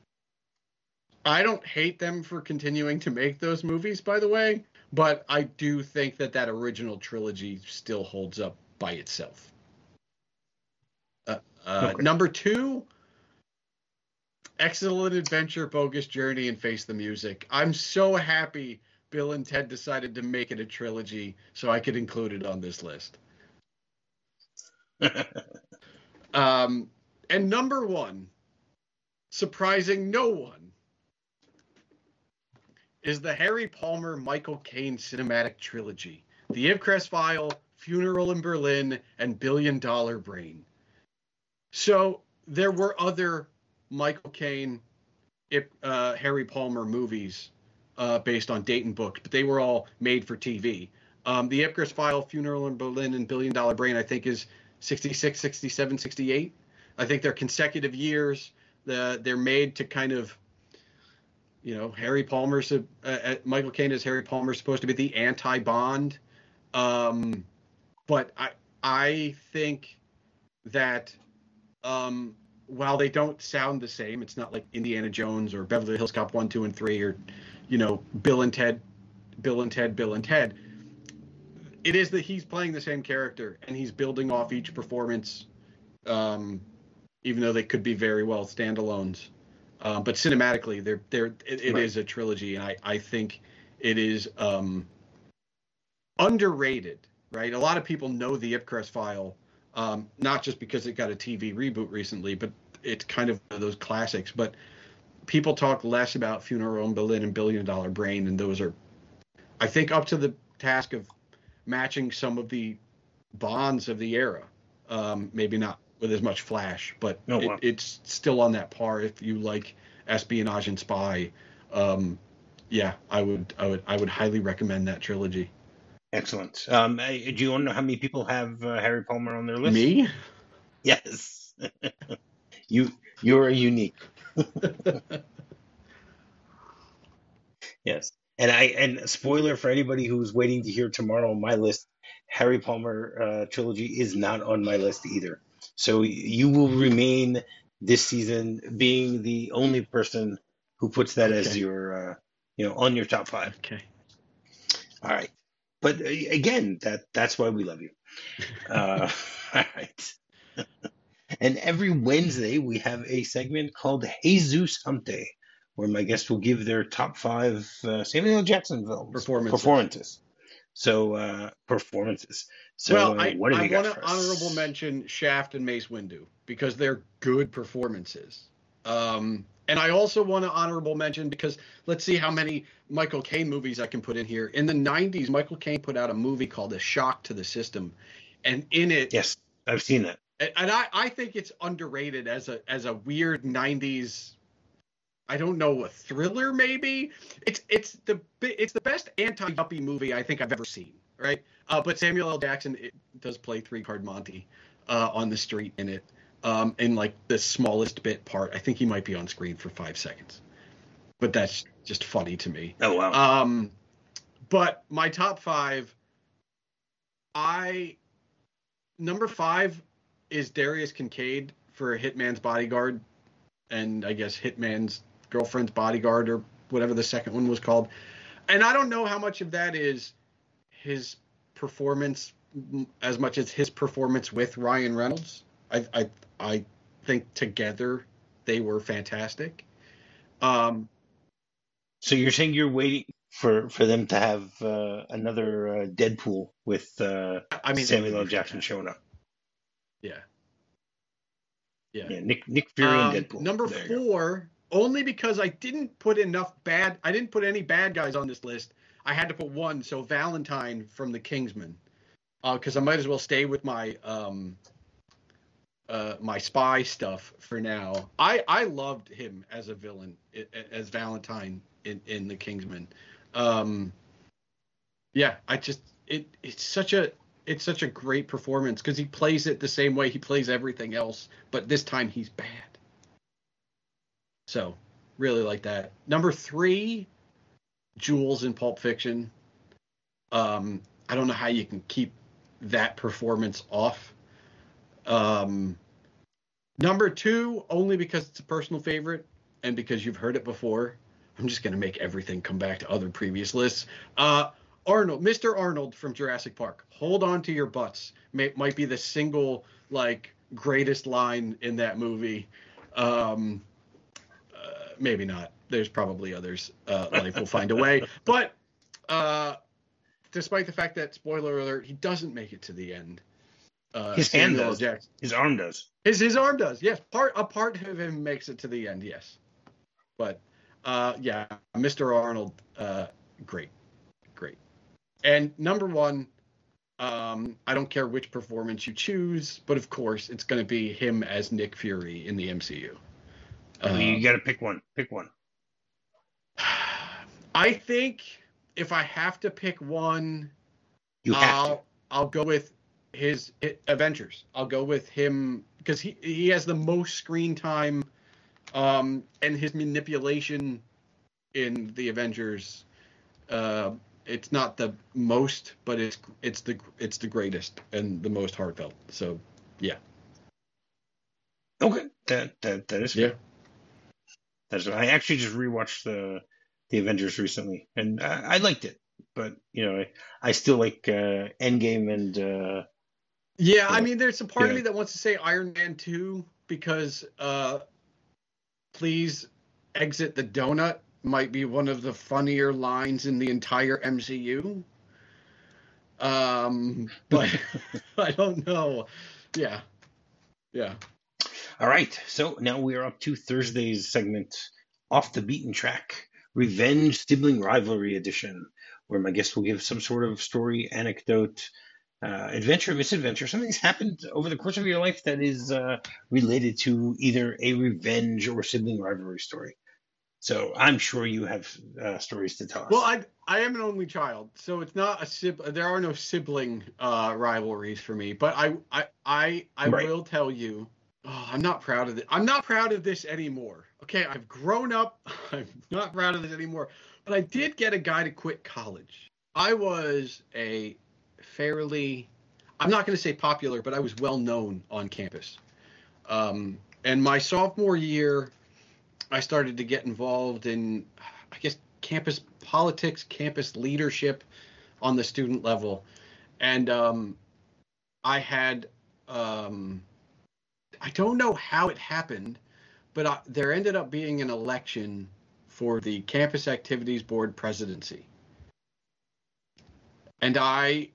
I don't hate them for continuing to make those movies, by the way, but I do think that that original trilogy still holds up by itself. Uh, uh, Okay. Number two, Excellent Adventure, Bogus Journey, and Face the Music. I'm so happy Bill and Ted decided to make it a trilogy so I could include it on this list. um, and number one, surprising no one, is the Harry Palmer Michael Caine cinematic trilogy. The Ivcrest File, Funeral in Berlin, and Billion Dollar Brain. So there were other Michael Caine, uh, Harry Palmer movies uh, based on Dayton books, but they were all made for T V. Um, the Ipcress File, Funeral in Berlin, and Billion Dollar Brain, I think, is sixty-six, sixty-seven, sixty-eight. I think they're consecutive years. The, they're made to kind of, you know, Harry Palmer's, uh, uh, Michael Caine as Harry Palmer is supposed to be the anti-Bond. Um, but I, I think that um, while they don't sound the same, it's not like Indiana Jones or Beverly Hills Cop one, two, and three, or, you know, Bill and Ted, Bill and Ted, Bill and Ted. It is that he's playing the same character and he's building off each performance, um, even though they could be very well standalones. Um, but cinematically, they're they're it, it right. is a trilogy, and I I think it is um, underrated. Right, a lot of people know the Ipcress File, um, not just because it got a T V reboot recently, but it's kind of one of those classics. But people talk less about Funeral in Berlin and Billion Dollar Brain, and those are, I think, up to the task of matching some of the Bonds of the era. Um, maybe not with as much flash, but oh, it, wow. it's still on that par if you like espionage and spy. Um, yeah, I would, I would, I would highly recommend that trilogy. Excellent. Um, do you want to know how many people have uh, Harry Palmer on their list? Me? Yes. you, you're unique. Yes. And I and spoiler for anybody who's waiting to hear tomorrow on my list, Harry Palmer uh, trilogy is not on my list either. So you will remain this season being the only person who puts that okay. as your, uh, you know, on your top five. Okay. All right. But uh, again, that that's why we love you. Uh, all right. And every Wednesday we have a segment called Jesus Hump Day, where my guests will give their top five uh, Samuel L. Jackson films performances. performances. So uh, performances. So well, uh, I, what have I you got want for to us? honorable mention Shaft and Mace Windu because they're good performances. Um, and I also want to honorable mention because let's see how many Michael Caine movies I can put in here. In the nineties, Michael Caine put out a movie called A Shock to the System, and in it, yes, I've seen that. And I, I think it's underrated as a as a weird nineties. I don't know, a thriller maybe. It's it's the it's the best anti-yuppie movie I think I've ever seen. Right, uh, but Samuel L. Jackson it does play Three Card Monty uh, on the street in it, um, in like the smallest bit part. I think he might be on screen for five seconds, but that's just funny to me. Oh wow. Um, but my top five, I number five is Darius Kincaid for Hitman's Bodyguard, and I guess Hitman's Girlfriend's Bodyguard or whatever the second one was called. And I don't know how much of that is his performance as much as his performance with Ryan Reynolds. I I, I think together they were fantastic. Um, so you're saying you're waiting for, for them to have uh, another uh, Deadpool with uh, I mean, Samuel L. Jackson showing up? Yeah. Yeah. Yeah. Nick Nick Fury um, and Deadpool. Number there four, only because I didn't put enough bad. I didn't put any bad guys on this list. I had to put one. So Valentine from The Kingsman, because uh, I might as well stay with my um, uh, my spy stuff for now. I, I loved him as a villain, as Valentine in, in The Kingsman. Um, yeah, I just it it's such a it's such a great performance because he plays it the same way he plays everything else, but this time he's bad. So really like that. Number three, Jules in Pulp Fiction. Um, I don't know how you can keep that performance off. Um, number two, only because it's a personal favorite and because you've heard it before. I'm just going to make everything come back to other previous lists. Uh, Arnold, Mister Arnold from Jurassic Park. Hold on to your butts. May, might be the single like greatest line in that movie. Um, uh, maybe not. There's probably others. Uh, life will find a way. But uh, despite the fact that, spoiler alert, he doesn't make it to the end. Uh, his hand Samuel does. Jackson. His arm does. His his arm does. Yes, part a part of him makes it to the end. Yes, but uh, yeah, Mister Arnold, uh, great, great. And number one, um, I don't care which performance you choose, but of course it's going to be him as Nick Fury in the M C U. Uh, you got to pick one. Pick one. I think if I have to pick one, You have I'll to. I'll go with his, his Avengers. I'll go with him because he he has the most screen time, um, and his manipulation in the Avengers. Uh, it's not the most, but it's it's the it's the greatest and the most heartfelt. So, yeah. Okay, that that that is Yeah. fair. That's I actually just rewatched the the Avengers recently, and I, I liked it. But you know, I, I still like uh, Endgame and uh, Yeah, you I know, mean, there's a part of yeah, me that wants to say Iron Man two because uh, please exit the donut might be one of the funnier lines in the entire M C U. Um, but I don't know. Yeah, yeah. All right, so now we are up to Thursday's segment, Off the Beaten Track, Revenge Sibling Rivalry Edition, where my guest will give some sort of story, anecdote, uh, adventure, misadventure, something's happened over the course of your life that is uh, related to either a revenge or sibling rivalry story. So I'm sure you have uh, stories to tell Well, us. I I am an only child, so it's not a sib. There are no sibling uh, rivalries for me. But I I I I Right. will tell you. Oh, I'm not proud of it. I'm not proud of this anymore. Okay, I've grown up. I'm not proud of this anymore. But I did get a guy to quit college. I was a fairly, I'm not going to say popular, but I was well known on campus. Um, and my sophomore year, I started to get involved in, I guess, campus politics, campus leadership on the student level. And um, I had, um, I don't know how it happened, but I, there ended up being an election for the campus activities board presidency. And I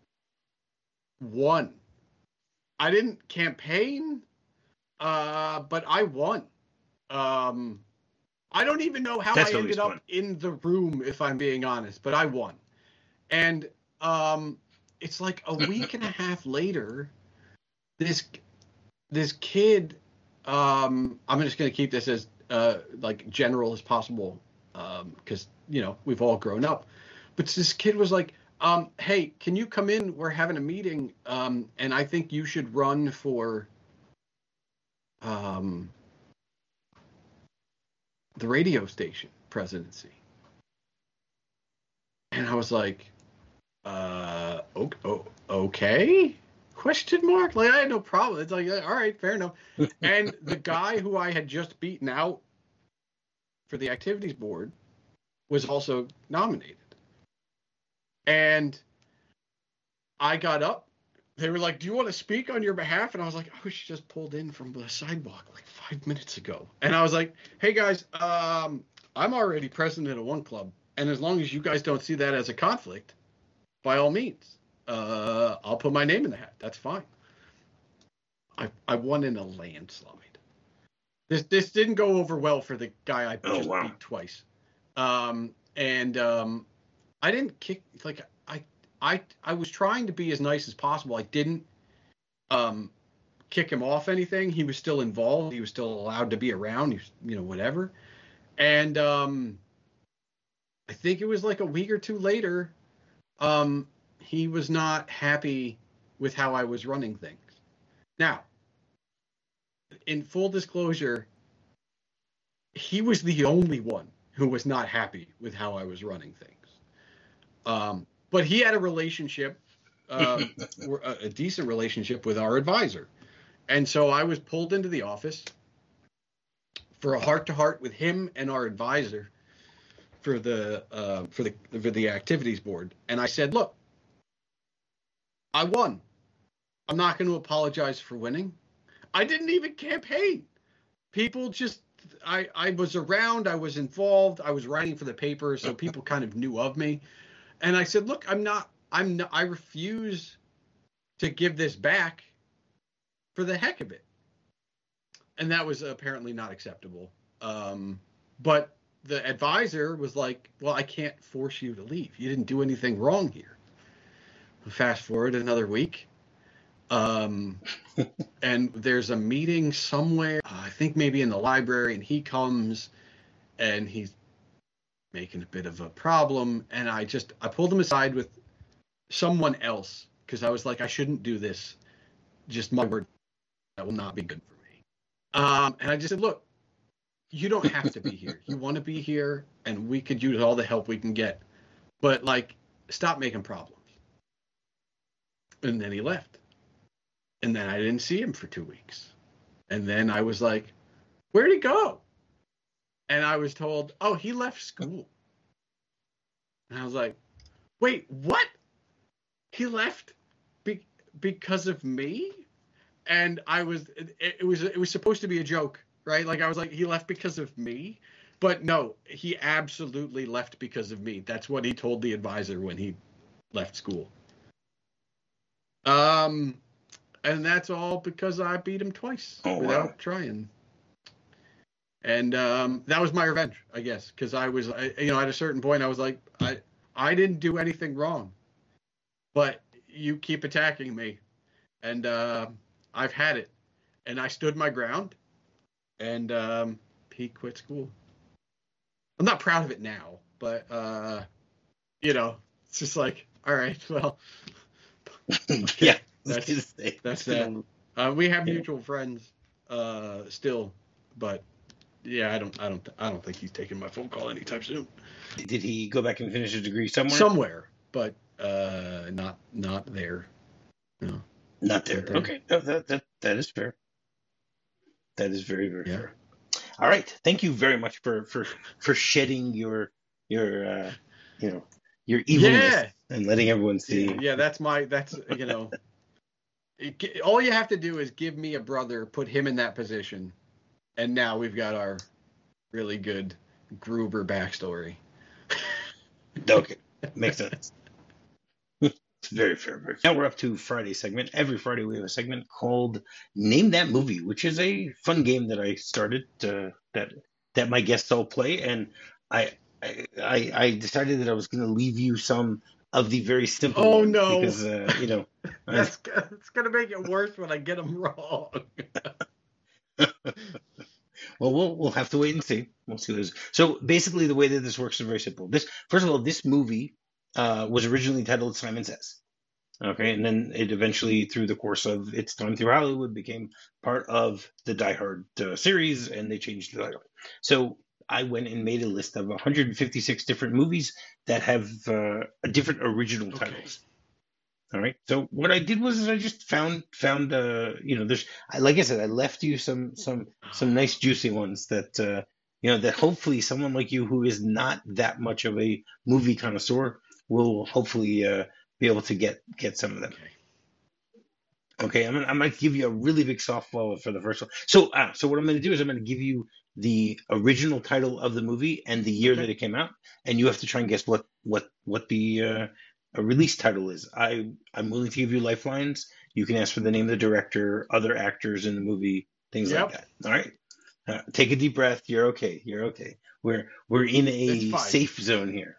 won. I didn't campaign, uh, but I won. Um, I don't even know how I That's always ended fun. up in the room, if I'm being honest, but I won. And um, it's like a week and a half later, this this kid. Um, I'm just going to keep this as uh, like general as possible because um, you know we've all grown up. But this kid was like, um, "Hey, can you come in? We're having a meeting, um, and I think you should run for um, the radio station presidency." And I was like, uh, "Okay?" Question mark? Like I had no problem. It's like, all right, fair enough. And the guy who I had just beaten out for the activities board was also nominated. And I got up. They were like, "Do you want to speak on your behalf?" And I was like, "I was just pulled in from the sidewalk like five minutes ago." And I was like, "Hey guys, um, I'm already president of one club, and as long as you guys don't see that as a conflict, by all means, uh, I'll put my name in the hat. That's fine." I I won in a landslide. This this didn't go over well for the guy I Oh just wow. beat twice. Um, and um, I didn't kick like I I I was trying to be as nice as possible. I didn't um kick him off anything. He was still involved. He was still allowed to be around. He was, you know, whatever. And um, I think it was like a week or two later. Um, he was not happy with how I was running things. Now, in full disclosure, he was the only one who was not happy with how I was running things. Um, but he had a relationship, um, a decent relationship with our advisor. And so I was pulled into the office for a heart to heart with him and our advisor for the uh, for the for the activities board. And I said, "Look, I won. I'm not going to apologize for winning. I didn't even campaign. People just I I was around, I was involved, I was writing for the paper, so people kind of knew of me. And I said, "Look, I'm not I'm not, I refuse to give this back for the heck of it." And that was apparently not acceptable. Um, but the advisor was like, "Well, I can't force you to leave. You didn't do anything wrong here." Fast forward another week. Um, and there's a meeting somewhere, uh, I think maybe in the library, and he comes and he's making a bit of a problem, and I just I pulled him aside with someone else because I was like, I shouldn't do this. Just my word, that will not be good for me. Um, and I just said, look, you don't have to be here. You want to be here, and we could use all the help we can get. But like, stop making problems. And then he left. And then I didn't see him for two weeks. And then I was like, where'd he go? And I was told, oh, he left school. And I was like, wait, what? He left be- because of me? And I was, it, it was, it was supposed to be a joke, right? Like I was like, he left because of me? But no, he absolutely left because of me. That's what he told the advisor when he left school. Um, and that's all because I beat him twice oh, without wow. trying. And um, that was my revenge, I guess, because I was, I, you know, at a certain point, I was like, I, I didn't do anything wrong, but you keep attacking me, and uh, I've had it, and I stood my ground, and um, he quit school. I'm not proud of it now, but uh, you know, it's just like, all right, well. Okay. Yeah, that's say, that's that. Uh, we have mutual yeah. friends uh, still, but yeah, I don't, I don't, I don't think he's taking my phone call anytime soon. Did he go back and finish his degree somewhere? Somewhere, but uh, not, not there. No, not there. Not there. Okay, no, that that that is fair. That is very very yeah. fair. All right, thank you very much for for for shedding your your uh, you know your evilness. Yeah. And letting everyone see. Yeah, yeah, that's my, that's, you know, it, all you have to do is give me a brother, put him in that position, and now we've got our really good Gruber backstory. Okay, makes sense. It's very fair, very fair. Now we're up to Friday segment. Every Friday we have a segment called Name That Movie, which is a fun game that I started uh, that that my guests all play, and I I, I decided that I was going to leave you some of the very simple oh ones no because uh, you know that's it's gonna make it worse when I get them wrong. Well, we'll we'll have to wait and see. We'll see what it is. So basically, the way that this works is very simple. This first of all, this movie uh, was originally titled Simon Says, okay, and then it eventually, through the course of its time through Hollywood, became part of the Die Hard uh, series, and they changed the title. So I went and made a list of one hundred fifty-six different movies that have uh, different original titles. Okay. All right. So what I did was I just found found uh, you know there's like I said I left you some some some nice juicy ones that uh, you know that hopefully someone like you who is not that much of a movie connoisseur will hopefully uh, be able to get get some of them. Okay. Okay, I'm gonna, I'm going to give you a really big softball for the first one. So, uh, so what I'm going to do is I'm going to give you the original title of the movie and the year okay. that it came out, and you have to try and guess what what what the uh, a release title is. I I'm willing to give you lifelines. You can ask for the name of the director, other actors in the movie, things yep. like that. All right, uh, take a deep breath. You're okay. You're okay. We're we're in a safe zone here.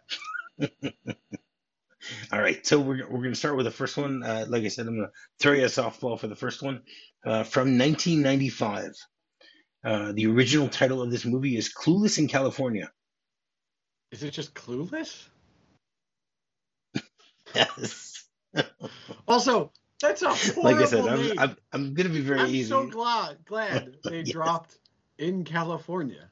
All right, so we're we're going to start with the first one. Uh, like I said, I'm going to throw you a softball for the first one uh, from nineteen ninety-five. Uh, the original title of this movie is Clueless in California. Is it just Clueless? Yes. Also, that's a horrible like I said, name. I'm I'm, I'm going to be very I'm easy. I'm so glad glad they yes. dropped in California.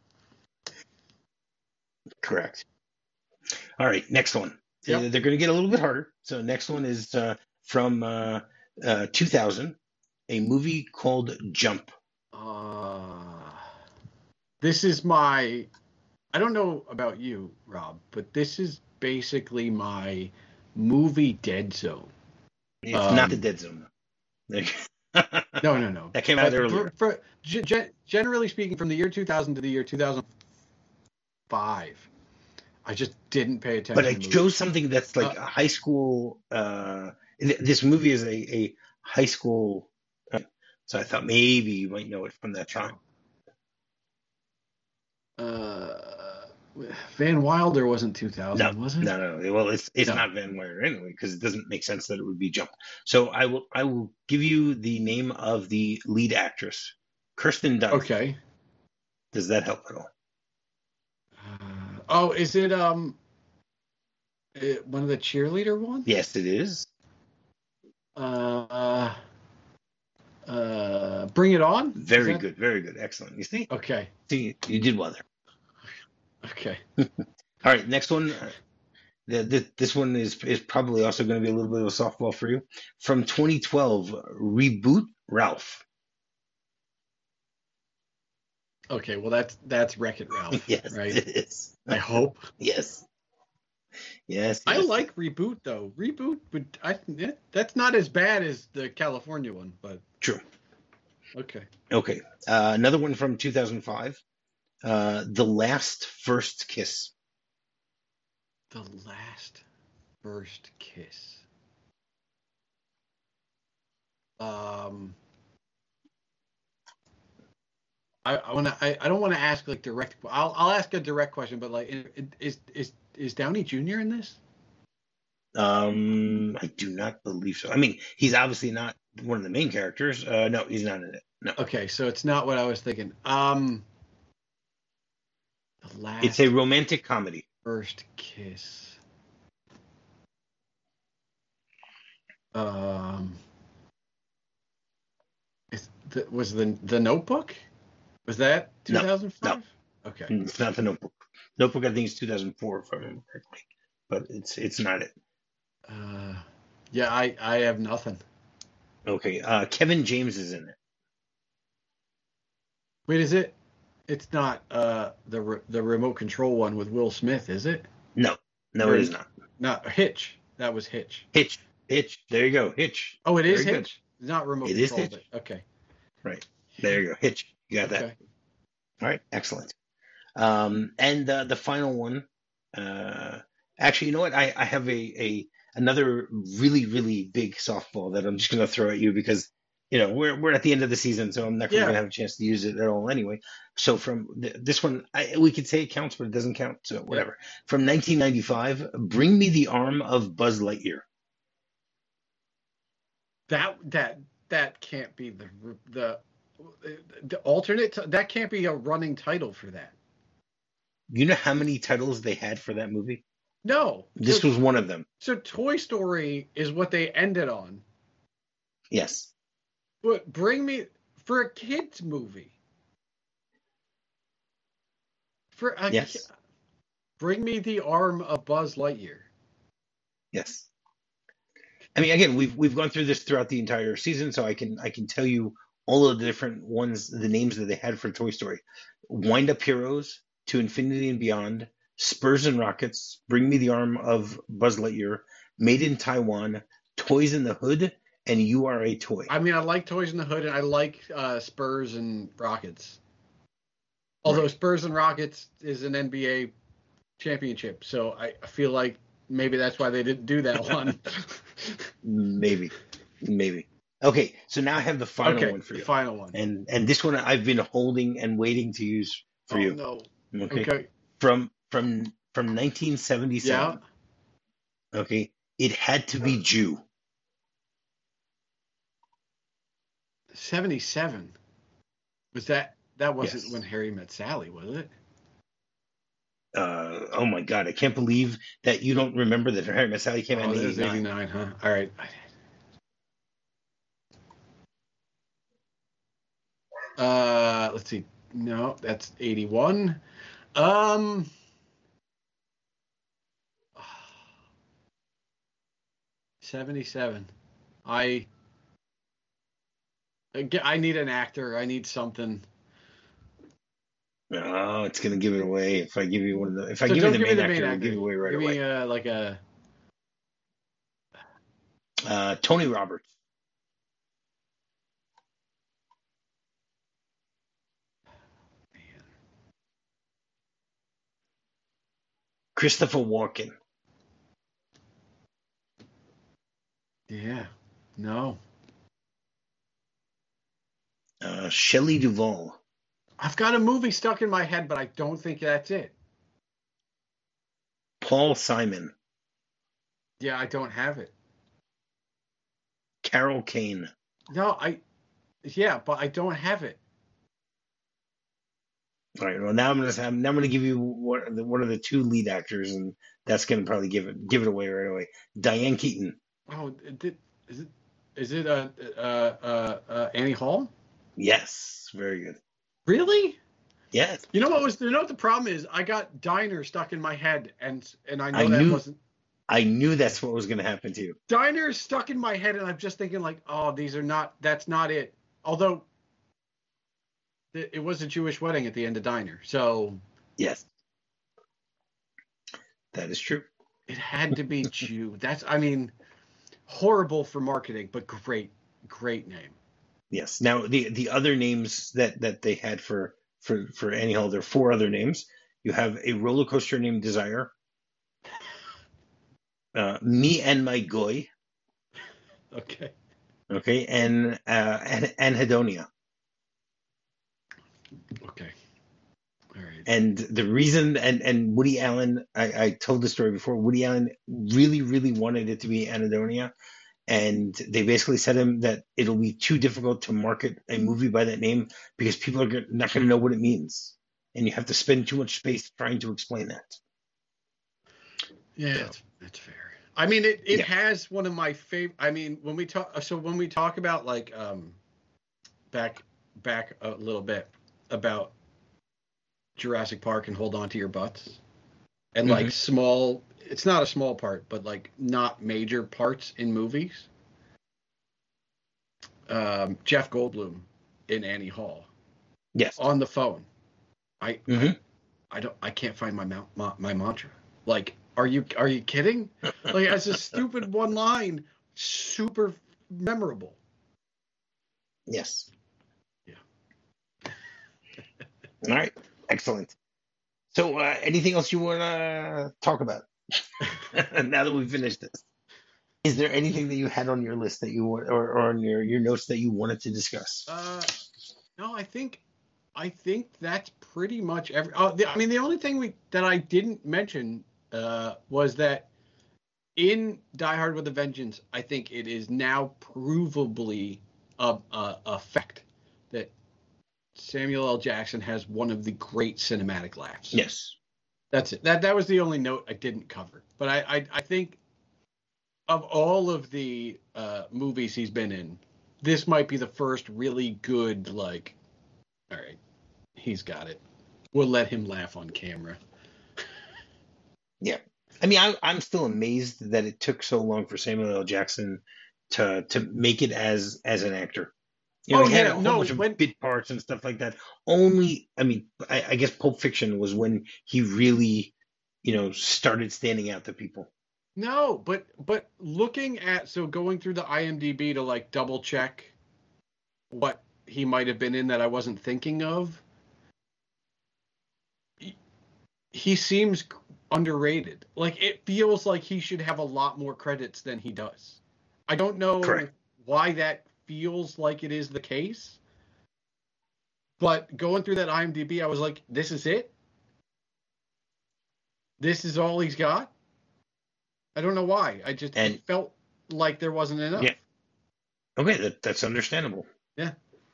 Correct. All right, next one. Yep. They're going to get a little bit harder. So next one is uh, from uh, uh, two thousand, a movie called Jump. Uh, this is my, I don't know about you, Rob, but this is basically my movie dead zone. It's um, not the dead zone. no, no, no. That came out but earlier. For, for, g- generally speaking, from the year two thousand to the year two thousand five. I just didn't pay attention. But I chose something that's like uh, a high school. Uh, this movie is a, a high school. Uh, so I thought maybe you might know it from that time. Uh, Van Wilder wasn't two thousand, no, was it? No, no, no. Well, it's it's no. not Van Wilder anyway because it doesn't make sense that it would be Jump. So I will I will give you the name of the lead actress, Kirsten Dunst. Okay. Does that help at all? Uh, Oh, is it um uh, one of the cheerleader ones? Yes, it is. Uh, uh, Bring It On. Is Very that... good. Very good. Excellent. You see? Okay. See, you did well there. Okay. All right, next one. uh, The, the, this one is is probably also going to be a little bit of a softball for you. From twenty twelve, Reboot Ralph. Okay. Well, that's that's Wreck-It Ralph, Yes, right? it is. I hope. Yes. Yes. I yes. like Reboot though. Reboot would I yeah, that's not as bad as the California one, but True. okay. Okay. Uh, another one from two thousand five. Uh, The Last First Kiss. The Last First Kiss. Um, I, I want to. I, I don't want to ask like direct. I'll I'll ask a direct question, but like, is is is Downey Junior in this? Um, I do not believe so. I mean, he's obviously not one of the main characters. Uh, no, he's not in it. No. Okay, so it's not what I was thinking. Um, the last. It's a romantic comedy. First Kiss. Um, is the, was the the Notebook? Was that No, two thousand five? no. Okay. It's not The Notebook. Notebook, I think, is two thousand four, if I remember correctly. But it's it's not it. Uh, yeah, I I have nothing. Okay. Uh, Kevin James is in it. Wait, is it? It's not uh the re- the remote control one with Will Smith, is it? No, no, Or it is- is not. Not Hitch. That was Hitch. Hitch. Hitch. There you go. Hitch. Oh, it is Very good. Hitch. It's not remote It is control. Hitch. But, okay. Right. There you go. Hitch. You got that. Okay. All right. Excellent. Um, and uh, the final one. Uh, actually, you know what? I, I have a, a another really really big softball that I'm just going to throw at you because you know we're we're at the end of the season, so I'm not Yeah. going to have a chance to use it at all anyway. So from th- this one, I, we could say it counts, but it doesn't count. So whatever. From nineteen ninety-five, Bring Me the Arm of Buzz Lightyear. That that that can't be the the the alternate. That can't be a running title for that. You know how many titles they had for that movie? No. This so, was one of them. so Toy Story is what they ended on. Yes. But Bring Me for a kids movie. For a Yes. ki- Bring Me the Arm of Buzz Lightyear. Yes. I mean, again, we've we've gone through this throughout the entire season, so I can I can tell you all of the different ones, the names that they had for Toy Story: Wind Up Heroes, To Infinity and Beyond, Spurs and Rockets, Bring Me the Arm of Buzz Lightyear, Made in Taiwan, Toys in the Hood, and You Are a Toy. I mean, I like Toys in the Hood, and I like uh, Spurs and Rockets. Although Right. Spurs and Rockets is an N B A championship, so I I feel like maybe that's why they didn't do that one. Maybe, maybe. Okay, so now I have the final okay, one for the you, final one. and and this one I've been holding and waiting to use for oh, you. no. Okay. Okay. From from from nineteen seventy-seven. Yeah. Okay, It Had to Be Jew. seventy-seven. Was that that wasn't Yes. when Harry Met Sally, was it? Uh, oh my God, I can't believe that you don't remember that Harry Met Sally came out Oh, in that was eighty-nine. eighty-nine, huh? All right. Uh, let's see. No, that's eighty-one. Um, seventy-seven. I I get- I need an actor. I need something. Oh, it's gonna give it away if I give you one of the. If I So give you don't the give me main the actor, main it'll actor. give it away right give away. me uh, like a Uh, Tony Roberts. Christopher Walken. yeah. No, Uh, Shelley Duvall. I've got a movie stuck in my head, but I don't think that's it. Paul Simon. Yeah, I don't have it. Carol Kane. No, I. Yeah, but I don't have it. All right. Well, now I'm gonna now I'm gonna give you one of the, one of the two lead actors, and that's gonna probably give it give it away right away. Diane Keaton. Oh, did, is it is it uh, uh, uh, uh, Annie Hall? Yes. Very good. Really? Yes. You know what was you know what the problem is? I got Diner stuck in my head, and and I know I that knew wasn't. I knew that's what was gonna happen to you. Diner is stuck in my head, and I'm just thinking like, oh, these are not. That's not it. Although it, it was a Jewish wedding at the end of Diner, so Yes. That is true. it had to be Jew. That's I mean, horrible for marketing, but great, great name. Yes. Now the the other names that that they had for for for Annie Hall, there are four other names. You have A Roller Coaster Named Desire, uh, Me and My Goy, Okay. okay, and uh, and Anhedonia. Okay. All right. And the reason, and and Woody Allen, I, I told the story before. Woody Allen really, really wanted it to be Anhedonia, and they basically said him that it'll be too difficult to market a movie by that name because people are go- not going to know what it means, and you have to spend too much space trying to explain that. Yeah, So, that's, that's fair. I mean, it, it yeah. has one of my favorite. I mean, when we talk, so when we talk about like um, back back a little bit about Jurassic Park and Hold On to Your Butts, and like Mhm. small, it's not a small part, but like not major parts in movies. Um, Jeff Goldblum in Annie Hall Yes. on the phone. I, Mhm. I I don't I can't find my mount, my, my mantra. Like, are you are you kidding? Like, it's a stupid one line, super memorable. Yes. Yeah. All right. Excellent. So, uh, anything else you want to talk about now that we've finished this? Is there anything that you had on your list that you want, or, or on your, your notes that you wanted to discuss? Uh, no, I think I think that's pretty much every. Oh, the, I mean, the only thing we that I didn't mention uh, was that in Die Hard with a Vengeance, I think it is now provably a, a, a fact that Samuel L. Jackson has one of the great cinematic laughs. Yes. That's it. That that was the only note I didn't cover. But I I, I think of all of the uh, movies he's been in, this might be the first really good, like, all right, he's got it. We'll let him laugh on camera. Yeah. I mean, I, I'm still amazed that it took so long for Samuel L. Jackson to to make it as as an actor. You know, Oh, he had yeah, a whole no, bunch of when- bit parts and stuff like that. Only, I mean, I, I guess Pulp Fiction was when he really, you know, started standing out to people. No, but but looking at so going through the IMDb to like double check what he might have been in that I wasn't thinking of, he, he seems underrated. Like, it feels like he should have a lot more credits than he does. I don't know Correct. why that feels like it is the case, but going through that IMDb, I was like, this is it? This is all he's got? I don't know why. I just And- it felt like there wasn't enough. Yeah. Okay, that, that's understandable. Yeah.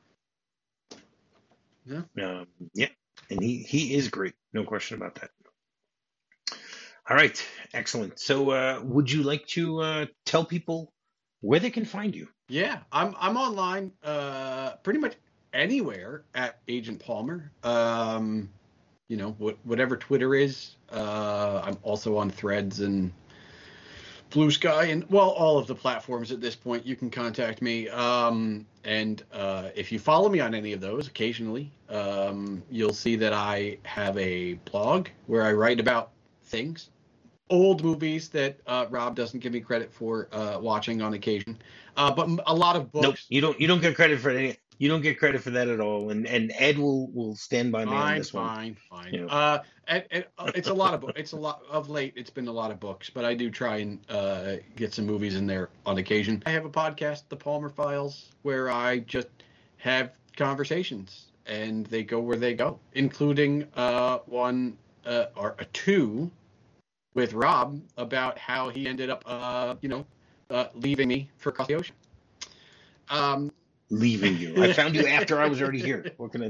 Yeah. Um, yeah, and he he is great, no question about that. All right, excellent. So, uh, would you like to uh, tell people where they can find you? Yeah, I'm I'm online uh, pretty much anywhere at Agent Palmer. Um, you know, what, whatever Twitter is. Uh, I'm also on Threads and Blue Sky, and well, all of the platforms at this point. You can contact me. Um, and uh, if you follow me on any of those, occasionally, um, you'll see that I have a blog where I write about things, old movies that uh, Rob doesn't give me credit for uh, watching on occasion, uh, but a lot of books. Nope, you don't. You don't get credit for any. You don't get credit for that at all. And and Ed will will stand by me on Fine, this one. fine, fine. You know. Uh, and, and, uh, it's a lot of books. It's a lot of late. It's been a lot of books, but I do try and uh, get some movies in there on occasion. I have a podcast, The Palmer Files, where I just have conversations, and they go where they go, including uh, one uh, or a two with Rob about how he ended up, uh, you know, uh, leaving me for across the ocean. Um, Leaving you. I found you after I was already here. What can I tell you?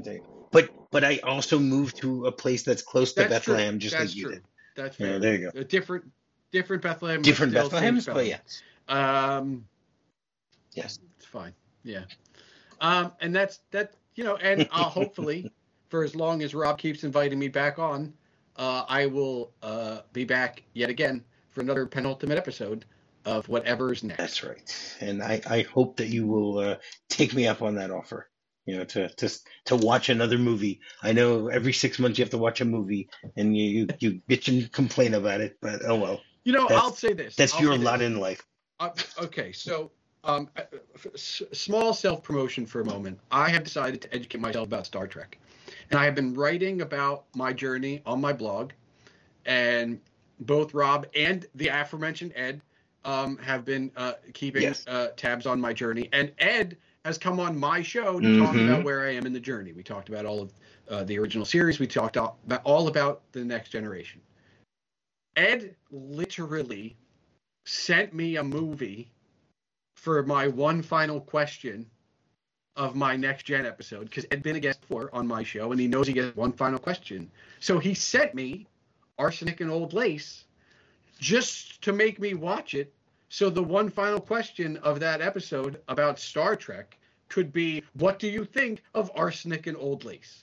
but but I also moved to a place that's close to That's Bethlehem, true. just That's like you true. did. That's Yeah, fair. there you go. A different, different Bethlehem. Different but still Bethlehems, same but yes, Um, yes. it's fine. Yeah. Um, and that's that. You know, and uh, hopefully, for as long as Rob keeps inviting me back on, uh, I will uh, be back yet again for another penultimate episode of whatever's next. That's right. And I, I hope that you will uh, take me up on that offer. You know, to, to to watch another movie. I know every six months you have to watch a movie, and you you, you bitch and complain about it. But oh well. You know, That's- I'll say this. That's I'll your say this. lot in life. Uh, okay, so um, uh, s- small self-promotion for a moment. I have decided to educate myself about Star Trek, and I have been writing about my journey on my blog, and both Rob and the aforementioned Ed um, have been uh, keeping Yes. uh, tabs on my journey, and Ed has come on my show to talk Mhm. about where I am in the journey. We talked about all of uh, the original series. We talked all about, all about the Next Generation. Ed literally sent me a movie for my one final question of my Next Gen episode, because Ed's been a guest before on my show, and he knows he gets one final question. So he sent me Arsenic and Old Lace just to make me watch it. So the one final question of that episode about Star Trek could be, what do you think of Arsenic and Old Lace?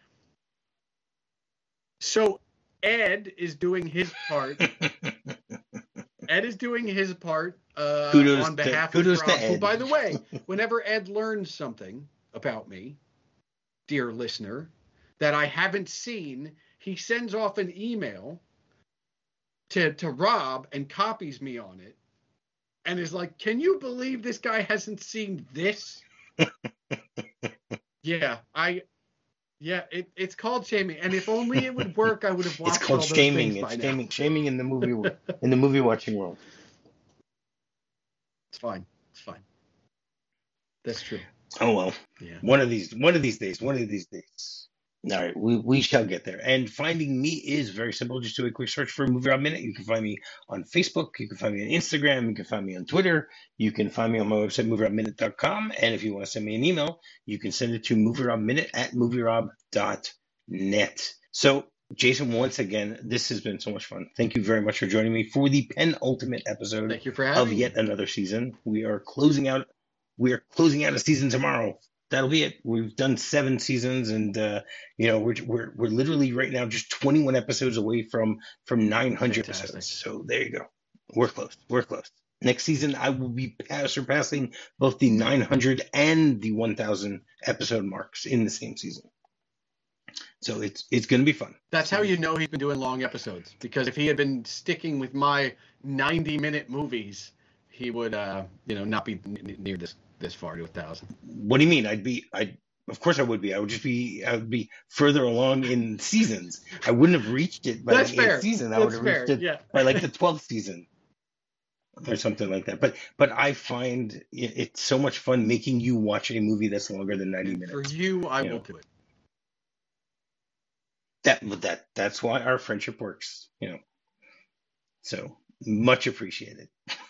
So Ed is doing his part. Ed is doing his part uh, Kudos on to- behalf kudos of to Rob, who, Ed. by the way, whenever Ed learns something about me, dear listener, that I haven't seen, he sends off an email to, to Rob and copies me on it and is like, can you believe this guy hasn't seen this? yeah, I... Yeah, it, it's called shaming, and if only it would work, I would have watched It's called all those shaming. things by It's now. shaming. Shaming in the movie wo- in the movie watching world. It's fine. It's fine. That's true. Oh well. Yeah. One of these, one of these days, one of these days. All right, we, we shall get there. And finding me is very simple. Just do a quick search for Movie Rob Minute. You can find me on Facebook. You can find me on Instagram. You can find me on Twitter. You can find me on my website, movie rob minute dot com. And if you want to send me an email, you can send it to movierobminute at movie rob dot net. So, Jason, once again, this has been so much fun. Thank you very much for joining me for the penultimate episode Thank you for having of me. yet another season. We are closing out. We are closing out a season tomorrow. That'll be it. We've done seven seasons, and uh, you know we're we're we're literally right now just twenty-one episodes away from from nine hundred Fantastic. episodes. So there you go. We're close. We're close. Next season, I will be pass- surpassing both the nine hundred and the one thousand episode marks in the same season. So it's it's going to be fun. That's how you know he's been doing long episodes. Because if he had been sticking with my ninety-minute movies, he would, uh, you know, not be n- near this this far to a thousand. What do you mean? I'd be I. Of course I would be. I would just be. I would be further along in seasons. I wouldn't have reached it by That's the fair. eighth season. I That's would have fair. reached it Yeah. by like the twelfth season or something like that. But but I find it, it's so much fun making you watch a movie that's longer than ninety For minutes. you, I You will know. do it. That that that's why our friendship works. You know. So much appreciated.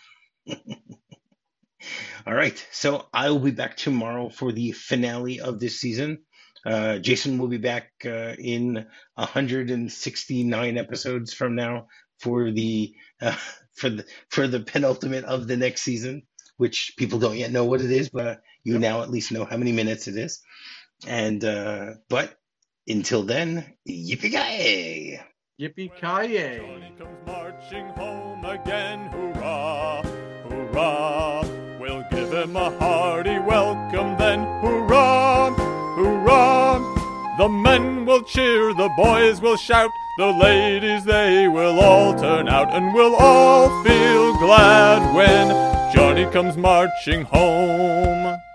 All right. So I will be back tomorrow for the finale of this season. Uh, Jason will be back uh, in one hundred sixty-nine episodes from now for the uh, for the for the penultimate of the next season, which people don't yet know what it is, but you Yep. now at least know how many minutes it is. And uh, but until then, yippee-ki-yay! Yippee-ki-yay. Johnny comes marching home again, hurrah, hurrah. We'll give him a hearty welcome then, hurrah, hurrah. The men will cheer, the boys will shout, the ladies they will all turn out, and we'll all feel glad when Johnny comes marching home.